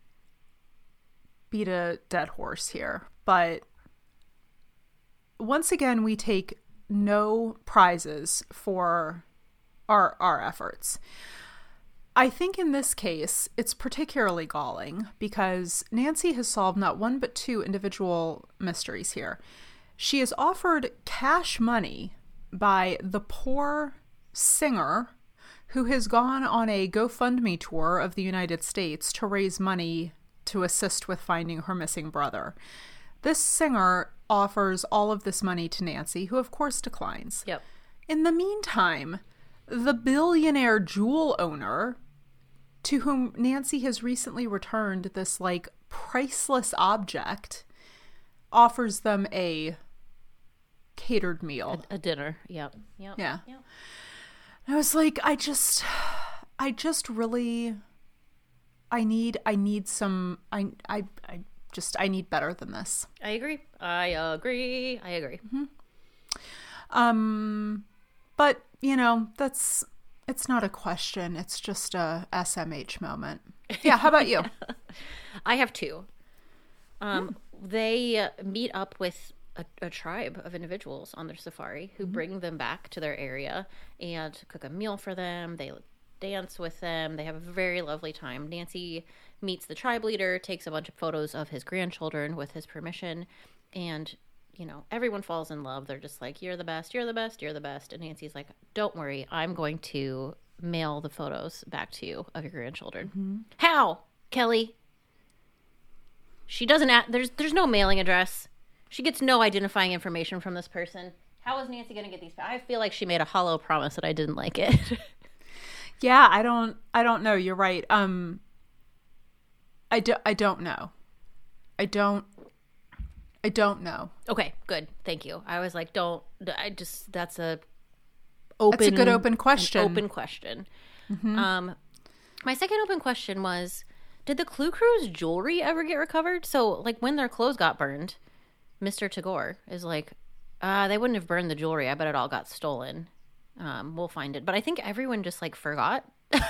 Speaker 2: beat a dead horse here, but once again, we take no prizes for our efforts. I think in this case, it's particularly galling because Nancy has solved not one but 2 individual mysteries here. She is offered cash money by the poor singer who has gone on a GoFundMe tour of the United States to raise money to assist with finding her missing brother. This singer offers all of this money to Nancy, who of course declines.
Speaker 3: Yep.
Speaker 2: In the meantime, the billionaire jewel owner, to whom Nancy has recently returned this priceless object, offers them a catered meal.
Speaker 3: A dinner. Yep.
Speaker 2: Yeah.
Speaker 3: Yep.
Speaker 2: I was like, I just really, I need better than this.
Speaker 3: I agree.
Speaker 2: But it's not a question. It's just a SMH moment. Yeah. How about you?
Speaker 3: I have 2. They meet up with a tribe of individuals on their safari who bring them back to their area and cook a meal for them. They dance with them. They have a very lovely time. Nancy meets the tribe leader, takes a bunch of photos of his grandchildren with his permission, and everyone falls in love. They're just like, you're the best, you're the best, you're the best. And Nancy's like, don't worry, I'm going to mail the photos back to you of your grandchildren. How, Kelly? She doesn't. There's no mailing address. She gets no identifying information from this person. How is Nancy going to get these? I feel like she made a hollow promise that I didn't like it.
Speaker 2: Yeah, I don't know. You're right. I don't know. I don't know.
Speaker 3: Okay, good. Thank you. I was like, that's a
Speaker 2: good open question.
Speaker 3: Open question. My second open question was, did the Clue Crew's jewelry ever get recovered? So, like, when their clothes got burned, Mr. Tagore is like, they wouldn't have burned the jewelry. I bet it all got stolen. We'll find it. But I think everyone just, like, forgot.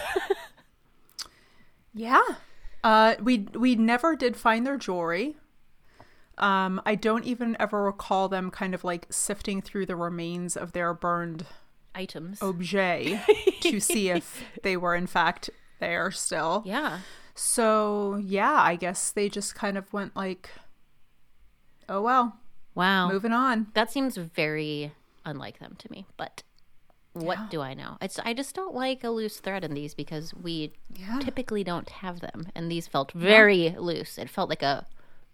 Speaker 2: Yeah. We never did find their jewelry. I don't even ever recall them kind of, like, sifting through the remains of their burned
Speaker 3: items
Speaker 2: objet to see if they were, in fact, there still.
Speaker 3: Yeah.
Speaker 2: So, yeah, I guess they just kind of went like, oh, well.
Speaker 3: Wow.
Speaker 2: Moving on.
Speaker 3: That seems very unlike them to me, but what do I know? I just don't like a loose thread in these because we typically don't have them, and these felt very loose. It felt like a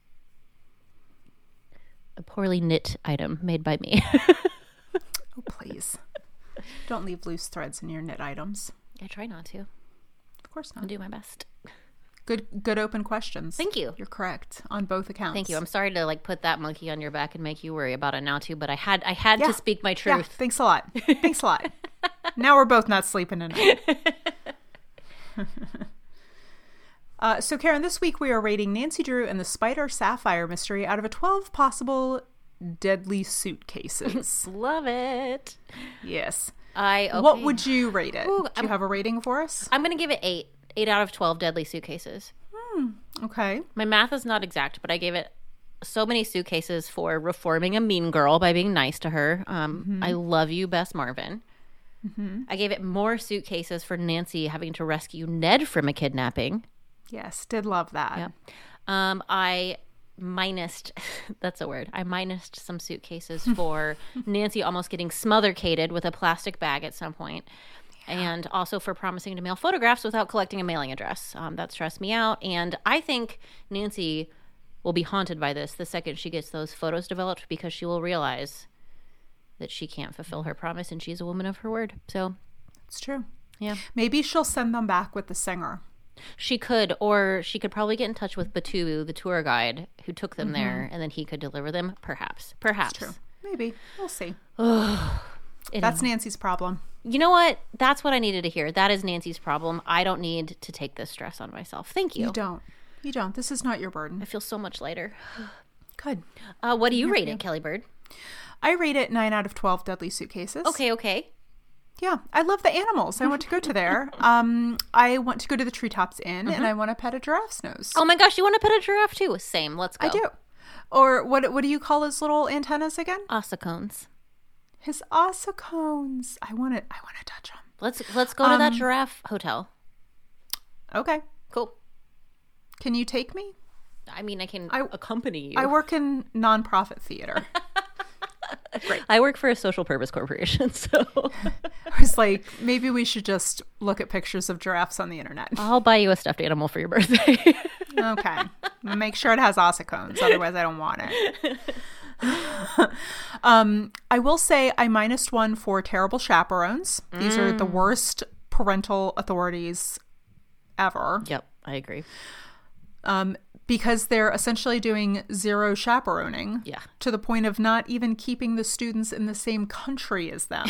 Speaker 3: poorly knit item made by me.
Speaker 2: Oh, please. Don't leave loose threads in your knit items.
Speaker 3: I try not to.
Speaker 2: Of course not.
Speaker 3: I'll do my best.
Speaker 2: Good open questions.
Speaker 3: Thank you.
Speaker 2: You're correct on both accounts.
Speaker 3: Thank you. I'm sorry to like put that monkey on your back and make you worry about it now too, but I had to speak my truth.
Speaker 2: Yeah, thanks a lot. Thanks a lot. Now we're both not sleeping tonight. So Karen, this week we are rating Nancy Drew and the Spider Sapphire mystery out of a 12 possible deadly suitcases.
Speaker 3: Love it.
Speaker 2: Yes.
Speaker 3: Okay.
Speaker 2: What would you rate it?
Speaker 3: Ooh,
Speaker 2: Do you have a rating for us?
Speaker 3: I'm going to give it 8. 8 out of 12 deadly suitcases.
Speaker 2: Okay.
Speaker 3: My math is not exact, but I gave it so many suitcases for reforming a mean girl by being nice to her. I love you, Bess Marvin. I gave it more suitcases for Nancy having to rescue Ned from a kidnapping.
Speaker 2: Yes, did love that.
Speaker 3: Yeah. I minused, that's a word, I minused some suitcases for Nancy almost getting smothercated with a plastic bag at some point. And also for promising to mail photographs without collecting a mailing address. That stressed me out. And I think Nancy will be haunted by this the second she gets those photos developed, because she will realize that she can't fulfill her promise and she's a woman of her word. So
Speaker 2: it's true.
Speaker 3: Yeah.
Speaker 2: Maybe she'll send them back with the singer.
Speaker 3: She could, or she could probably get in touch with Batu, the tour guide who took them there, and then he could deliver them. Perhaps.
Speaker 2: That's true. Maybe. We'll see.
Speaker 3: Anyway.
Speaker 2: That's Nancy's problem.
Speaker 3: You know what? That's what I needed to hear. That is Nancy's problem. I don't need to take this stress on myself. Thank you.
Speaker 2: You don't. This is not your burden.
Speaker 3: I feel so much lighter.
Speaker 2: Good.
Speaker 3: What do you rate it, Kelly Bird?
Speaker 2: I rate it 9 out of 12 deadly suitcases.
Speaker 3: Okay.
Speaker 2: Yeah. I love the animals. I want to go to there. I want to go to the Treetops Inn, and I want to pet a giraffe's nose.
Speaker 3: Oh my gosh, you want to pet a giraffe too? Same. Let's go.
Speaker 2: I do. Or what do you call his little antennas again?
Speaker 3: Ossicones.
Speaker 2: His ossicones. I want to touch them.
Speaker 3: Let's go to that giraffe hotel.
Speaker 2: Okay.
Speaker 3: Cool.
Speaker 2: Can you take me?
Speaker 3: I mean, I can accompany you.
Speaker 2: I work in nonprofit theater.
Speaker 3: Great. I work for a social purpose corporation, so
Speaker 2: I was like, maybe we should just look at pictures of giraffes on the internet.
Speaker 3: I'll buy you a stuffed animal for your birthday.
Speaker 2: Okay. Make sure it has ossicones, otherwise I don't want it. I will say I -1 for terrible chaperones. These are the worst parental authorities ever.
Speaker 3: Yep, I agree.
Speaker 2: Because they're essentially doing zero chaperoning.
Speaker 3: Yeah.
Speaker 2: To the point of not even keeping the students in the same country as them.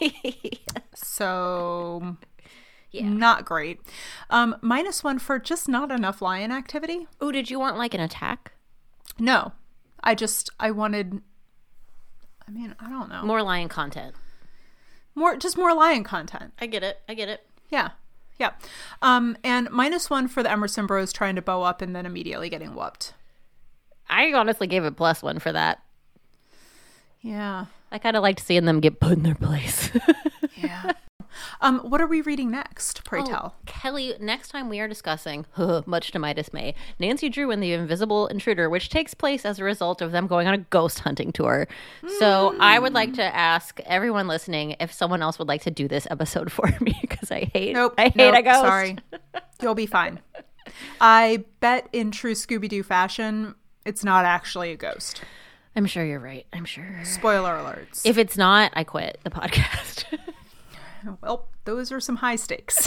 Speaker 2: So, not great. -1 for just not enough lion activity.
Speaker 3: Oh, did you want like an attack?
Speaker 2: No. I wanted, I don't know.
Speaker 3: More lion content.
Speaker 2: More lion content.
Speaker 3: I get it.
Speaker 2: Yeah. And -1 for the Emerson Bros trying to bow up and then immediately getting whooped.
Speaker 3: I honestly gave it +1 for that.
Speaker 2: Yeah.
Speaker 3: I kind of liked seeing them get put in their place.
Speaker 2: Yeah. What are we reading next, pray tell?
Speaker 3: Kelly, next time we are discussing, much to my dismay, Nancy Drew and the Invisible Intruder, which takes place as a result of them going on a ghost hunting tour. So I would like to ask everyone listening if someone else would like to do this episode for me, because I hate a ghost.
Speaker 2: Sorry. You'll be fine. I bet in true Scooby-Doo fashion, it's not actually a ghost.
Speaker 3: I'm sure you're right. I'm sure.
Speaker 2: Spoiler alerts.
Speaker 3: If it's not, I quit the podcast.
Speaker 2: Well, those are some high stakes.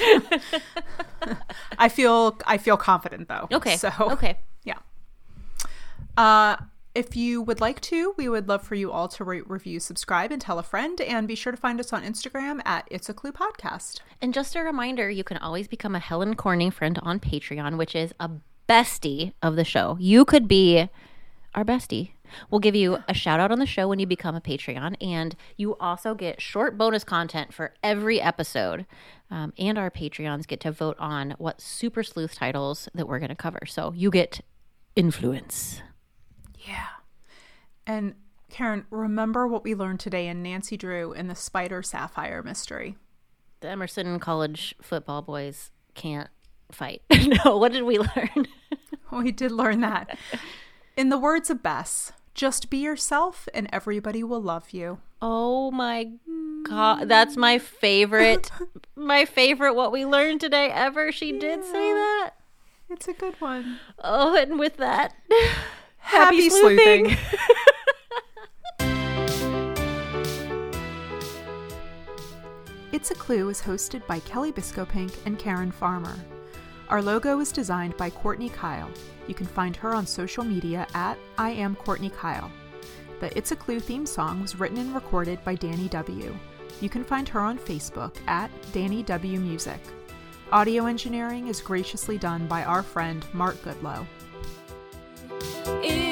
Speaker 2: I feel confident though.
Speaker 3: Okay.
Speaker 2: So
Speaker 3: okay.
Speaker 2: Yeah. If you would like to, we would love for you all to rate, review, subscribe, and tell a friend. And be sure to find us on Instagram at It's a Clue Podcast.
Speaker 3: And just a reminder, you can always become a Helen Corning friend on Patreon, which is a bestie of the show. You could be our bestie. We'll give you a shout out on the show when you become a Patreon, and you also get short bonus content for every episode. And our Patreons get to vote on what Super Sleuth titles that we're going to cover. So you get influence.
Speaker 2: Yeah. And Karen, remember what we learned today in Nancy Drew in the Spider Sapphire mystery.
Speaker 3: The Emerson College football boys can't fight. No, what did we learn?
Speaker 2: We did learn that. In the words of Bess, just be yourself and everybody will love you.
Speaker 3: Oh my God. That's my favorite what we learned today ever. She did say that.
Speaker 2: It's a good one.
Speaker 3: Oh, and with that,
Speaker 2: happy sleuthing. It's a Clue is hosted by Kelly Biscopink and Karen Farmer. Our logo is designed by Courtney Kyle. You can find her on social media at I am Courtney Kyle. The It's a Clue theme song was written and recorded by Danny W. You can find her on Facebook at Danny W Music. Audio engineering is graciously done by our friend Mark Goodlow.